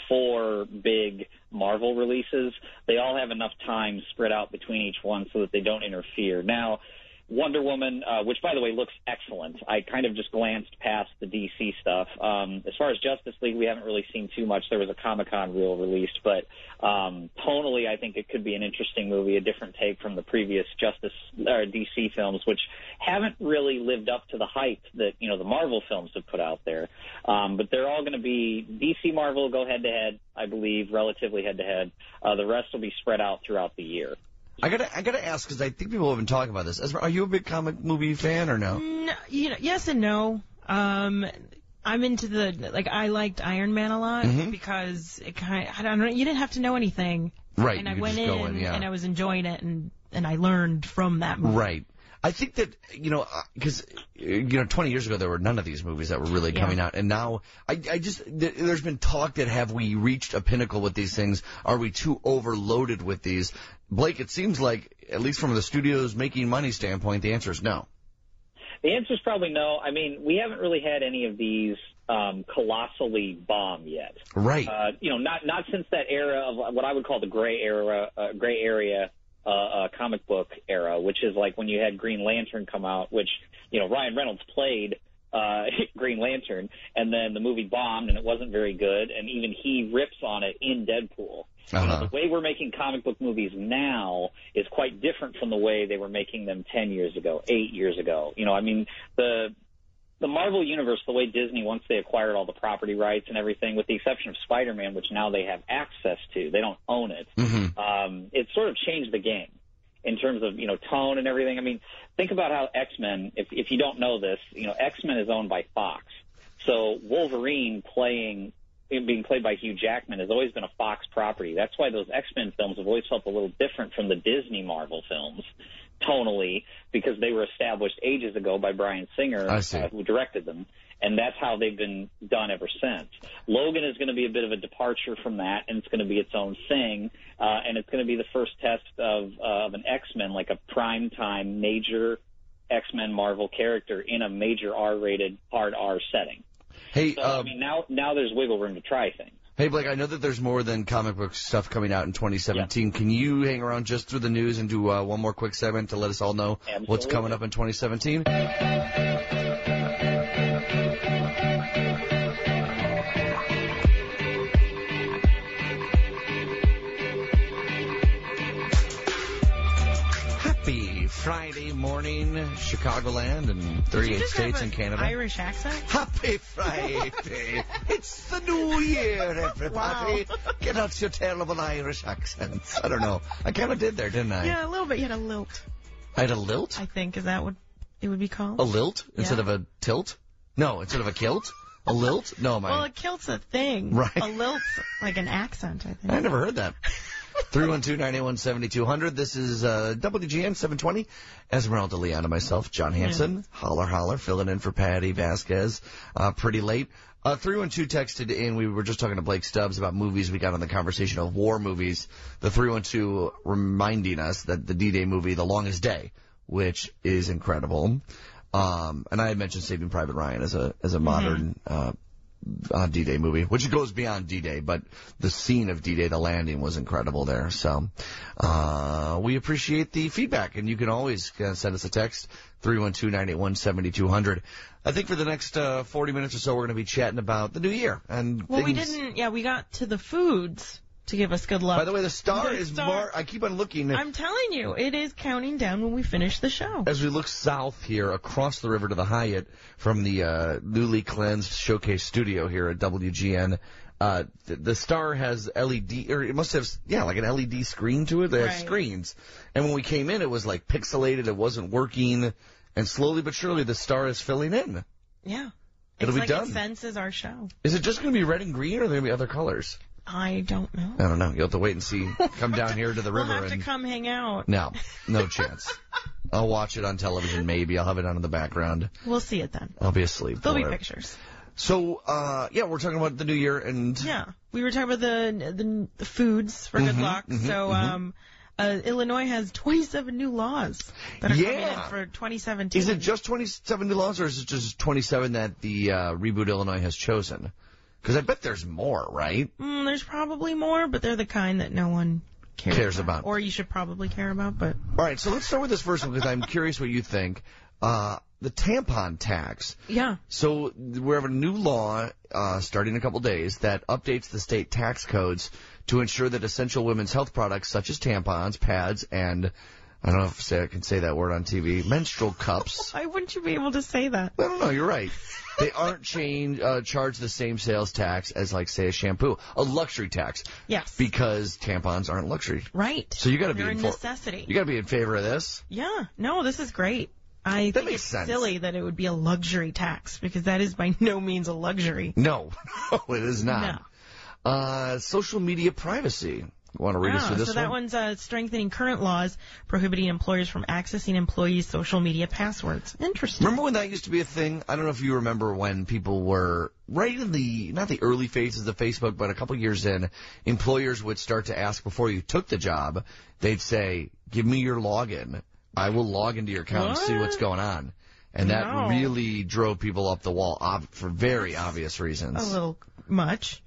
4 big Marvel releases. They all have enough time spread out between each one so that they don't interfere. Now, Wonder Woman, which, by the way, looks excellent. I kind of just glanced past the DC stuff. As far as Justice League, we haven't really seen too much. There was a Comic-Con reel released, but tonally, I think it could be an interesting movie, a different take from the previous DC films, which haven't really lived up to the hype that, you know, the Marvel films have put out there. But they're all going to be DC Marvel will go head-to-head, I believe, relatively head-to-head. The rest will be spread out throughout the year. I gotta ask, because I think people have been talking about this. Are you a big comic movie fan or no? No, you know, yes and no. I'm into I liked Iron Man a lot because it I don't know, you didn't have to know anything. Right. And I went in and I was enjoying it and I learned from that movie. Right. I think that, you know, because, you know, 20 years ago there were none of these movies that were really coming out. And now there's been talk that have we reached a pinnacle with these things? Are we too overloaded with these? Blake, it seems like, at least from the studio's making money standpoint, the answer is no. The answer is probably no. I mean, we haven't really had any of these colossally bomb yet. Right. You know, not since that era of what I would call the gray area comic book era, which is like when you had Green Lantern come out, which, you know, Ryan Reynolds played Green Lantern, and then the movie bombed and it wasn't very good, and even he rips on it in Deadpool. You know, the way we're making comic book movies now is quite different from the way they were making them 10 years ago, 8 years ago. You know, I mean, the Marvel Universe, the way Disney, once they acquired all the property rights and everything, with the exception of Spider-Man, which now they have access to, they don't own it, it sort of changed the game in terms of, you know, tone and everything. I mean, think about how X-Men, if you don't know this, you know, X-Men is owned by Fox. So Wolverine being played by Hugh Jackman has always been a Fox property. That's why those X-Men films have always felt a little different from the Disney Marvel films tonally, because they were established ages ago by Bryan Singer, who directed them, and that's how they've been done ever since. Logan is going to be a bit of a departure from that, and it's going to be its own thing, and it's going to be the first test of an X-Men, like a primetime major X-Men Marvel character in a major R-rated, hard R setting. Hey, so, I mean, now there's wiggle room to try things. Hey, Blake, I know that there's more than comic book stuff coming out in 2017. Can you hang around just through the news and do one more quick segment to let us all know what's coming up in 2017? Happy Friday morning, Chicagoland and 38 states and Canada. Irish accent? Happy Friday. It's the new year, everybody. Wow. Get out your terrible Irish accents. I don't know. I kind of did there, didn't I? Yeah, a little bit. You had a lilt. I had a lilt? I think. Is that what it would be called? A lilt? Instead of a tilt? No, instead of a kilt? A lilt? No, Well, a kilt's a thing. Right. A lilt's like an accent, I think. I never heard that. 312-981-7200. This is WGN 720. Esmeralda Leon, myself, John Hanson. Holler, holler, filling in for Patty Vasquez. Pretty late. 312 texted in. We were just talking to Blake Stubbs about movies. We got on the conversation of war movies. The 312 reminding us that the D-Day movie, The Longest Day, which is incredible. And I had mentioned Saving Private Ryan as a modern D-Day movie, which goes beyond D-Day, but the scene of D-Day, the landing, was incredible there. So we appreciate the feedback, and you can always send us a text, 312-981-7200. I think for the next 40 minutes or so, we're going to be chatting about the new year. And well, we got to the foods to give us good luck. By the way, the star is more. I keep on looking. I'm telling you, it is counting down when we finish the show. As we look south here, across the river to the Hyatt from the newly cleansed Showcase studio here at WGN The Star has LED, or it must have, like an LED screen to it. They have screens. And when we came in, it was like pixelated. It wasn't working. And slowly but surely, the Star is filling in. Yeah. It'll be done. It senses our show. Is it just going to be red and green, or are there going to be other colors? I don't know. I don't know. You'll have to wait and see. Come down here to the river. We'll have to come hang out. No chance. I'll watch it on television, maybe. I'll have it on in the background. We'll see it then. I'll be asleep. There'll be pictures. So, we're talking about the new year and... Yeah. We were talking about the foods for good luck. Illinois has 27 new laws that are coming in for 2017. Is it just 27 new laws, or is it just 27 that the Reboot Illinois has chosen? Because I bet there's more, right? There's probably more, but they're the kind that no one cares about. Or you should probably care about, but... All right, so let's start with this first one, because I'm curious what you think. The tampon tax. Yeah. So we have a new law starting in a couple days that updates the state tax codes to ensure that essential women's health products such as tampons, pads, and I don't know if I can say that word on TV, menstrual cups. Why wouldn't you be able to say that? I don't know. You're right. They aren't charged the same sales tax as, like, say, a shampoo, a luxury tax. Yes. Because tampons aren't luxury. Right. So you got to be a necessity. You got to be in favor of this. Yeah. No, this is great. I think it's silly that it would be a luxury tax, because that is by no means a luxury. No, it is not. No. Social media privacy. Want to read us through this one? So that one's strengthening current laws prohibiting employers from accessing employees' social media passwords. Interesting. Remember when that used to be a thing? I don't know if you remember when people were right in not the early phases of Facebook, but a couple years in, employers would start to ask before you took the job, they'd say, give me your login. I will log into your account and see what's going on. And that really drove people up the wall for very obvious reasons. A little much.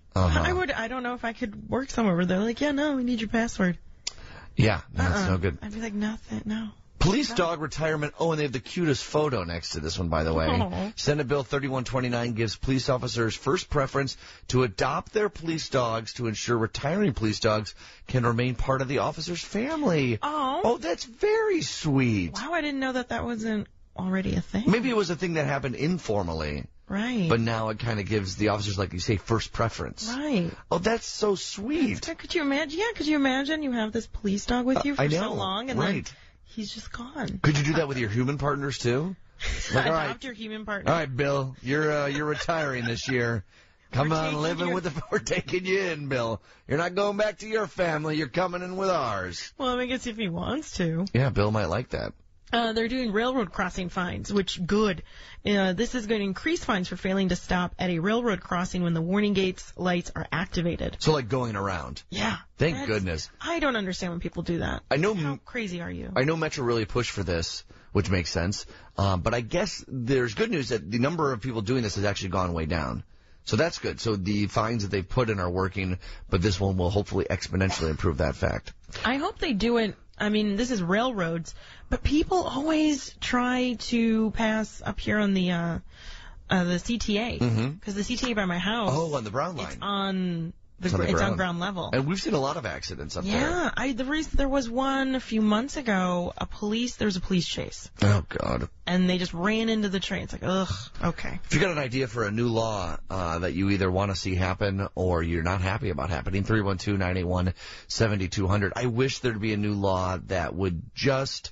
I don't know if I could work somewhere where they're like, we need your password. Yeah, that's no good. I'd be like, nothing, no. Police dog retirement. Oh, and they have the cutest photo next to this one, by the way. Aww. Senate Bill 3129 gives police officers first preference to adopt their police dogs to ensure retiring police dogs can remain part of the officer's family. Oh, that's very sweet. Wow, I didn't know that wasn't already a thing. Maybe it was a thing that happened informally. Right. But now it kind of gives the officers, like you say, first preference. Right. Oh, that's so sweet. Could you imagine? Yeah, could you imagine you have this police dog with you for so long and then he's just gone? Could you do that with your human partners too? Like, adopt your human partner. All right, Bill, you're retiring this year. Come on, living with we're taking you in, Bill. You're not going back to your family. You're coming in with ours. Well, I guess if he wants to. Yeah, Bill might like that. They're doing railroad crossing fines, which good. This is going to increase fines for failing to stop at a railroad crossing when the warning gates lights are activated. So like going around. Yeah. Thank goodness. I don't understand when people do that. I know. How crazy are you? I know Metro really pushed for this, which makes sense. But I guess there's good news that the number of people doing this has actually gone way down. So that's good. So the fines that they've put in are working, but this one will hopefully exponentially improve that fact. I hope they do it. I mean, this is railroads, but people always try to pass up here on the CTA, because the CTA by my house. Oh, on the Brown line. It's on ground level. And we've seen a lot of accidents up there. Yeah, there was one a few months ago. There was a police chase. Oh God. And they just ran into the train. It's like, ugh, okay. If you got an idea for a new law that you either want to see happen or you're not happy about happening, 312-981-7200. I wish there'd be a new law that would just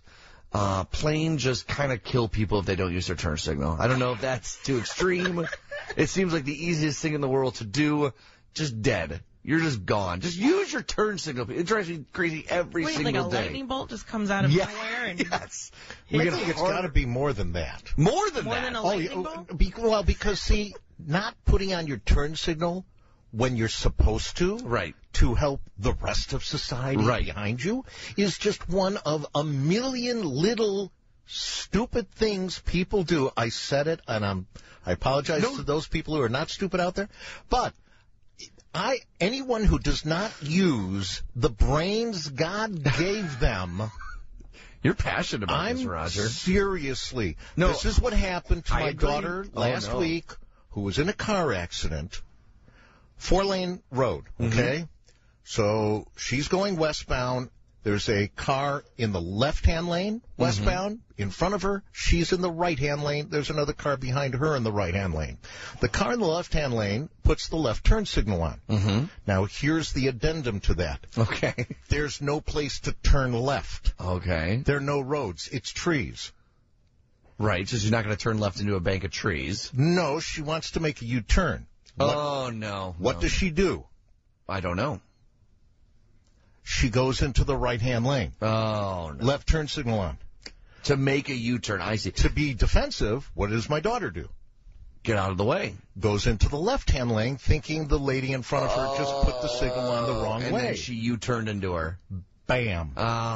just kind of kill people if they don't use their turn signal. I don't know if that's too extreme. It seems like the easiest thing in the world to do. Just dead. You're just gone. Just use your turn signal. It drives me crazy every single day. Like a lightning bolt just comes out of nowhere? And yes. I think it's got to be more than that. More than a lightning bolt? Well, because, see, not putting on your turn signal when you're supposed to, to help the rest of society behind you, is just one of a million little stupid things people do. I said it, and I apologize to those people who are not stupid out there, but anyone who does not use the brains God gave them. You're passionate about this, Roger. Seriously. No, this is what happened to my daughter last week, who was in a car accident. 4-lane road, okay? So she's going westbound. There's a car in the left-hand lane, westbound, in front of her. She's in the right-hand lane. There's another car behind her in the right-hand lane. The car in the left-hand lane puts the left turn signal on. Now, here's the addendum to that. Okay. There's no place to turn left. Okay. There are no roads. It's trees. Right, so she's not going to turn left into a bank of trees. No, she wants to make a U-turn. Oh, no. What does she do? I don't know. She goes into the right-hand lane. Oh, no. Left turn signal on. To make a U-turn, I see. To be defensive, what does my daughter do? Get out of the way. Goes into the left-hand lane, thinking the lady in front of her just put the signal on the wrong way. And then she U-turned into her. Bam.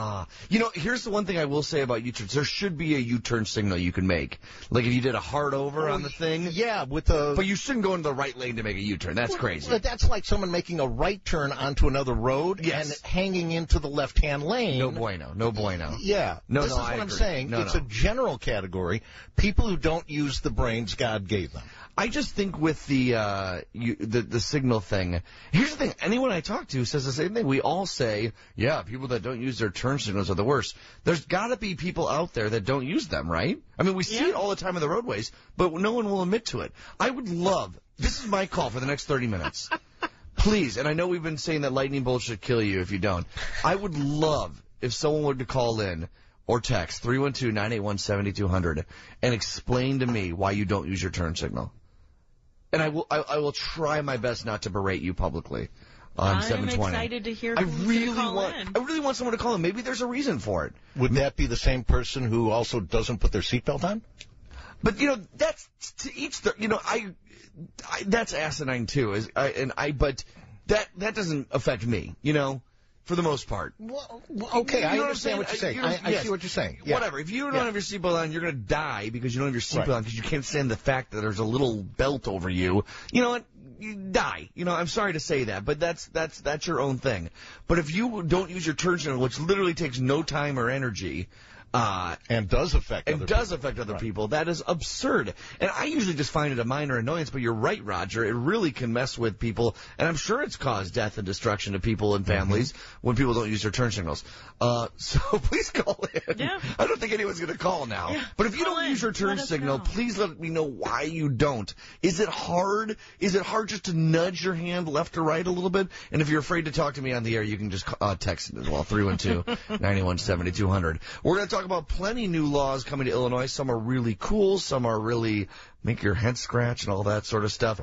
Here's the one thing I will say about U-turns. There should be a U-turn signal you can make. Like if you did a hard over on the thing. Yeah, with the... But you shouldn't go into the right lane to make a U-turn. That's crazy. But that's like someone making a right turn onto another road and hanging into the left-hand lane. No bueno. No bueno. Yeah. No, this is what I'm saying. It's a general category. People who don't use the brains God gave them. I just think with the signal thing, here's the thing. Anyone I talk to says the same thing. We all say, yeah, people that don't use their turn signals are the worst. There's got to be people out there that don't use them, right? I mean, we see it all the time on the roadways, but no one will admit to it. I would love, this is my call for the next 30 minutes. Please, and I know we've been saying that lightning bolts should kill you if you don't. I would love if someone were to call in or text 312-981-7200 and explain to me why you don't use your turn signal. And I will try my best not to berate you publicly on 720. I'm excited to hear who's going to call in. I really want someone to call in. Maybe there's a reason for it. Would that be the same person who also doesn't put their seatbelt on? But, that's to each their, that's asinine too. But that doesn't affect me, for the most part. Well, okay, I understand what you're saying. I see what you're saying. Yeah. Whatever. If you don't have your seatbelt on, you're going to die because you don't have your seatbelt on because you can't stand the fact that there's a little belt over you. You know what? You die. I'm sorry to say that, but that's your own thing. But if you don't use your turn signal, which literally takes no time or energy, and does affect other people. That is absurd. And I usually just find it a minor annoyance, but you're right, Roger. It really can mess with people, and I'm sure it's caused death and destruction to people and families when people don't use their turn signals. So please call in. Yeah. I don't think anyone's going to call now. Yeah. But if you don't use your turn signal, please let me know why you don't. Is it hard? Is it hard just to nudge your hand left or right a little bit? And if you're afraid to talk to me on the air, you can just text as well, 312-981-7200. We're going to talk about plenty new laws coming to Illinois. Some are really cool. Some are really make your head scratch and all that sort of stuff.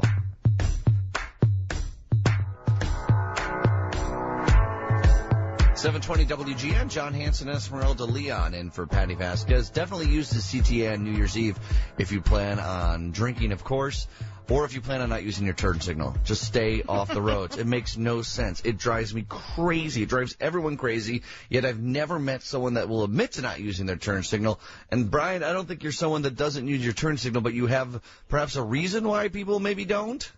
.720 WGN, John Hanson, Esmeralda Leon, in for Patty Vasquez. Definitely use the CTA on New Year's Eve if you plan on drinking, of course, or if you plan on not using your turn signal. Just stay off the roads. It makes no sense. It drives me crazy. It drives everyone crazy, yet I've never met someone that will admit to not using their turn signal. And, Brian, I don't think you're someone that doesn't use your turn signal, but you have perhaps a reason why people maybe don't?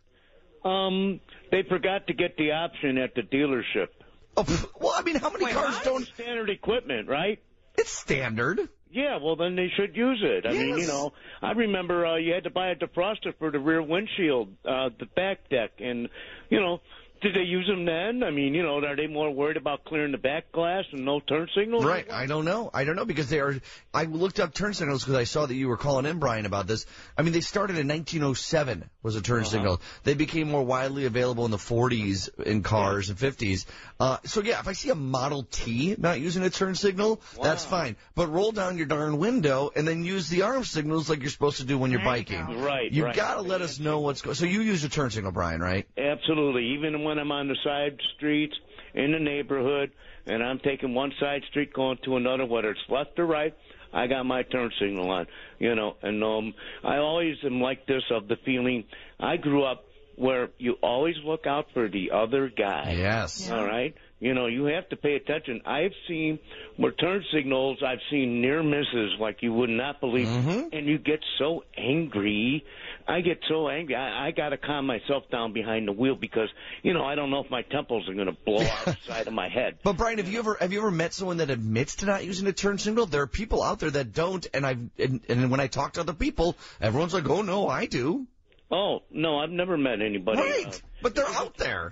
They forgot to get the option at the dealership. Oh, well, I mean, how many cars don't... It's standard equipment, right? It's standard. Yeah, well, then they should use it. I mean, I remember you had to buy a defroster for the rear windshield, the back deck, and, did they use them then? I mean, are they more worried about clearing the back glass and no turn signals? Right. I don't know because they are. I looked up turn signals because I saw that you were calling in, Brian, about this. I mean, they started in 1907 was a turn signal. They became more widely available in the 40s in cars and 50s. So yeah, if I see a Model T not using a turn signal, that's fine. But roll down your darn window and then use the arm signals like you're supposed to do when you're biking. Right. You've got to let us know what's going. So you use a turn signal, Brian, right? Absolutely. Even when I'm on the side streets in the neighborhood and I'm taking one side street going to another, whether it's left or right, I got my turn signal on, and I always am like this of the feeling I grew up where you always look out for the other guy. Yes. Yeah. All right? You have to pay attention. I've seen where turn signals, I've seen near misses like you would not believe, and you get so angry. I get so angry. I got to calm myself down behind the wheel because, I don't know if my temples are going to blow out the side of my head. But, Brian, have you ever met someone that admits to not using a turn signal? There are people out there that don't, and when I talk to other people, everyone's like, oh, no, I do. Oh, no, I've never met anybody. Right, but they're out there.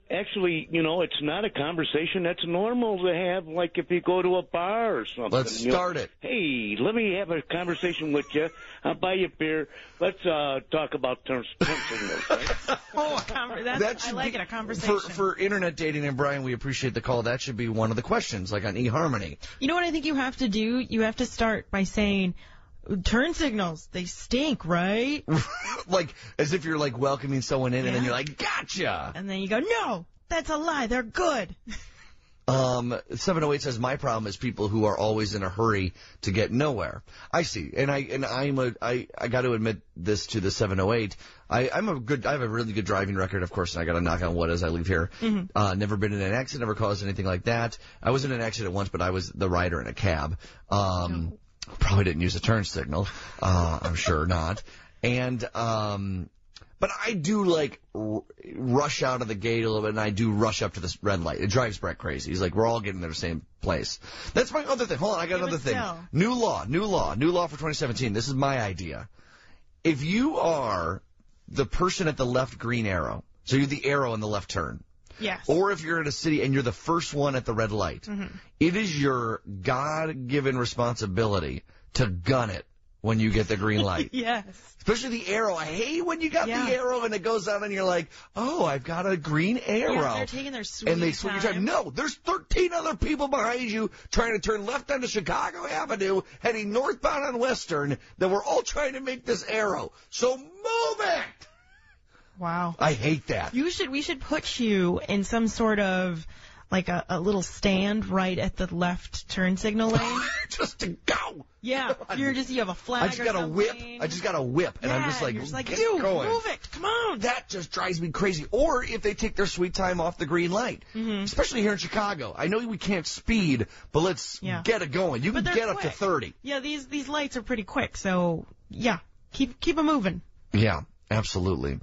actually, it's not a conversation that's normal to have, like if you go to a bar or something. Let's start it. Hey, let me have a conversation with you. I'll buy you a beer. Let's talk about turn signals, right? I like it, a conversation. For internet dating, and Brian, we appreciate the call. That should be one of the questions, like on eHarmony. You know what I think you have to do? You have to start by saying, turn signals, they stink, right? Like, as if you're, like, welcoming someone in, and then you're like, gotcha! And then you go, no, that's a lie, they're good. 708 says, my problem is people who are always in a hurry to get nowhere. I see. And I got to admit this to the 708. I have a really good driving record, of course, and I got to knock on wood as I leave here. Mm-hmm. Never been in an accident, never caused anything like that. I was in an accident once, but I was the rider in a cab. Probably didn't use a turn signal. I'm sure not. And, but I do, like, rush out of the gate a little bit, and I do rush up to this red light. It drives Brett crazy. He's like, we're all getting to the same place. That's my other thing. Hold on, I got another thing. New law for 2017. This is my idea. If you are the person at the left green arrow, so you're the arrow in the left turn. Yes. Or if you're in a city and you're the first one at the red light, it is your God-given responsibility to gun it when you get the green light. Yes. Especially the arrow. I hate when you got the arrow and it goes out and you're like, oh, I've got a green arrow. Yeah, they're taking their sweet and they swing your time. No, there's 13 other people behind you trying to turn left onto Chicago Avenue, heading northbound on Western, that we're all trying to make this arrow. So move it! Wow. I hate that. We should put you in some sort of, like a little stand right at the left turn signal lane. Just to go. Yeah. You have a flag. I just got a whip. And I'm just like, move it. Come on. That just drives me crazy. Or if they take their sweet time off the green light. Mm-hmm. Especially here in Chicago. I know we can't speed, but let's get it going. You can get up to 30. Yeah, these lights are pretty quick. So, yeah, keep them moving. Yeah. Absolutely.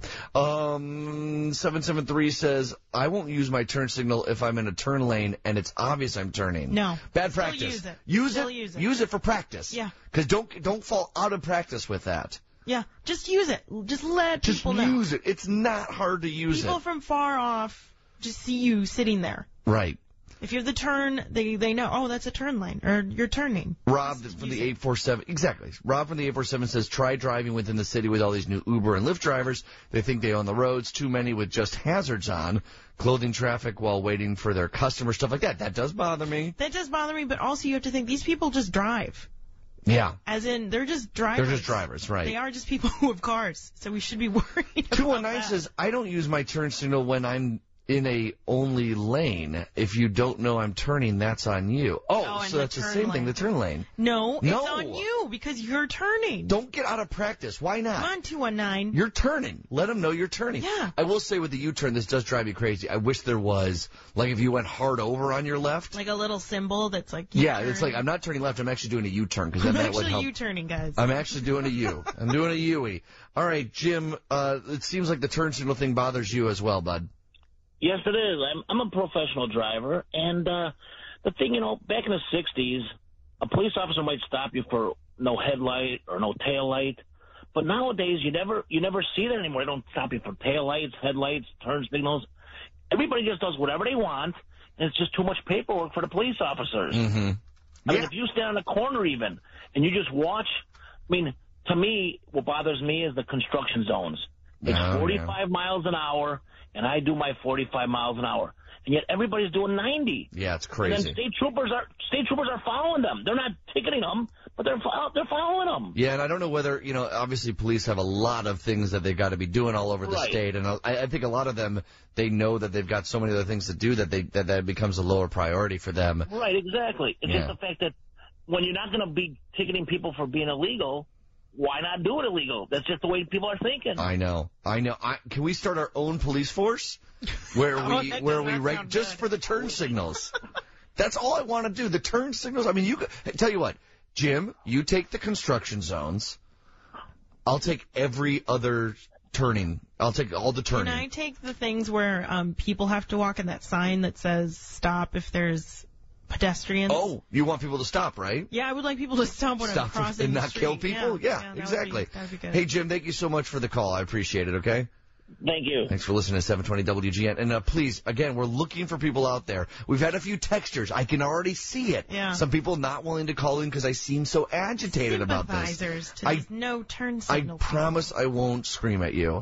773 says, I won't use my turn signal if I'm in a turn lane and it's obvious I'm turning. No. Bad practice. Use it. Use it for practice. Yeah. Because don't fall out of practice with that. Yeah. Just use it. Just let people know. Just use it. It's not hard to use People from far off just see you sitting there. Right. If you have the turn, they know, oh, that's a turn lane, or you're turning. Rob from the 847, exactly. Rob from the 847 says, try driving within the city with all these new Uber and Lyft drivers. They think they own the roads. Too many with just hazards on, clothing traffic while waiting for their customers, stuff like that. That does bother me. That does bother me, but also you have to think these people just drive. Yeah. As in, they're just drivers. They're just drivers, right. They are just people who have cars, so we should be worried about 219 says, I don't use my turn signal when I'm in a only lane. If you don't know I'm turning, that's on you. Oh, so that's the same thing, the turn lane. No, it's on you because you're turning. Don't get out of practice. Why not? Come on, 219. You're turning. Let them know you're turning. Yeah. I will say with the U-turn, this does drive me crazy. I wish there was, like if you went hard over on your left. Like a little symbol that's like yeah, it's like I'm not turning left, I'm actually doing a U-turn. Because that would help. I'm actually U-turning, guys. I'm actually doing a U. I'm doing a U-y. All right, Jim, it seems like the turn signal thing bothers you as well, bud. Yes, it is. I'm a professional driver, and the thing, back in the 60s, a police officer might stop you for no headlight or no tail light, but nowadays you never see that anymore. They don't stop you for tail lights, headlights, turn signals. Everybody just does whatever they want, and it's just too much paperwork for the police officers. Mm-hmm. I mean, if you stand on a corner even and you just watch, to me, what bothers me is the construction zones. It's 45 miles an hour. And I do my 45 miles an hour, and yet everybody's doing 90. Yeah, it's crazy. And then state troopers are following them. They're not ticketing them, but they're following them. Yeah, and I don't know whether obviously police have a lot of things that they've got to be doing all over the state, and I think a lot of them they know that they've got so many other things to do that becomes a lower priority for them. Right, exactly. It's just the fact that when you're not going to be ticketing people for being illegal, why not do it illegal? That's just the way people are thinking. I know. Can we start our own police force where we rate just for the turn signals? That's all I want to do. The turn signals. I mean, tell you what, Jim, you take the construction zones. I'll take every other turning. I'll take all the turning. And I take the things where people have to walk in that sign that says stop if there's pedestrians. Oh, you want people to stop, right? Yeah, I would like people to stop when I'm crossing and the not street. kill people. Yeah, exactly. That'd be good. Hey, Jim, thank you so much for the call. I appreciate it. Okay. Thank you. Thanks for listening to 720 WGN. And please, again, we're looking for people out there. We've had a few texters. I can already see it. Yeah. Some people not willing to call in because I seem so agitated about this. Sympathizers to this no turn signal. I promise I won't scream at you.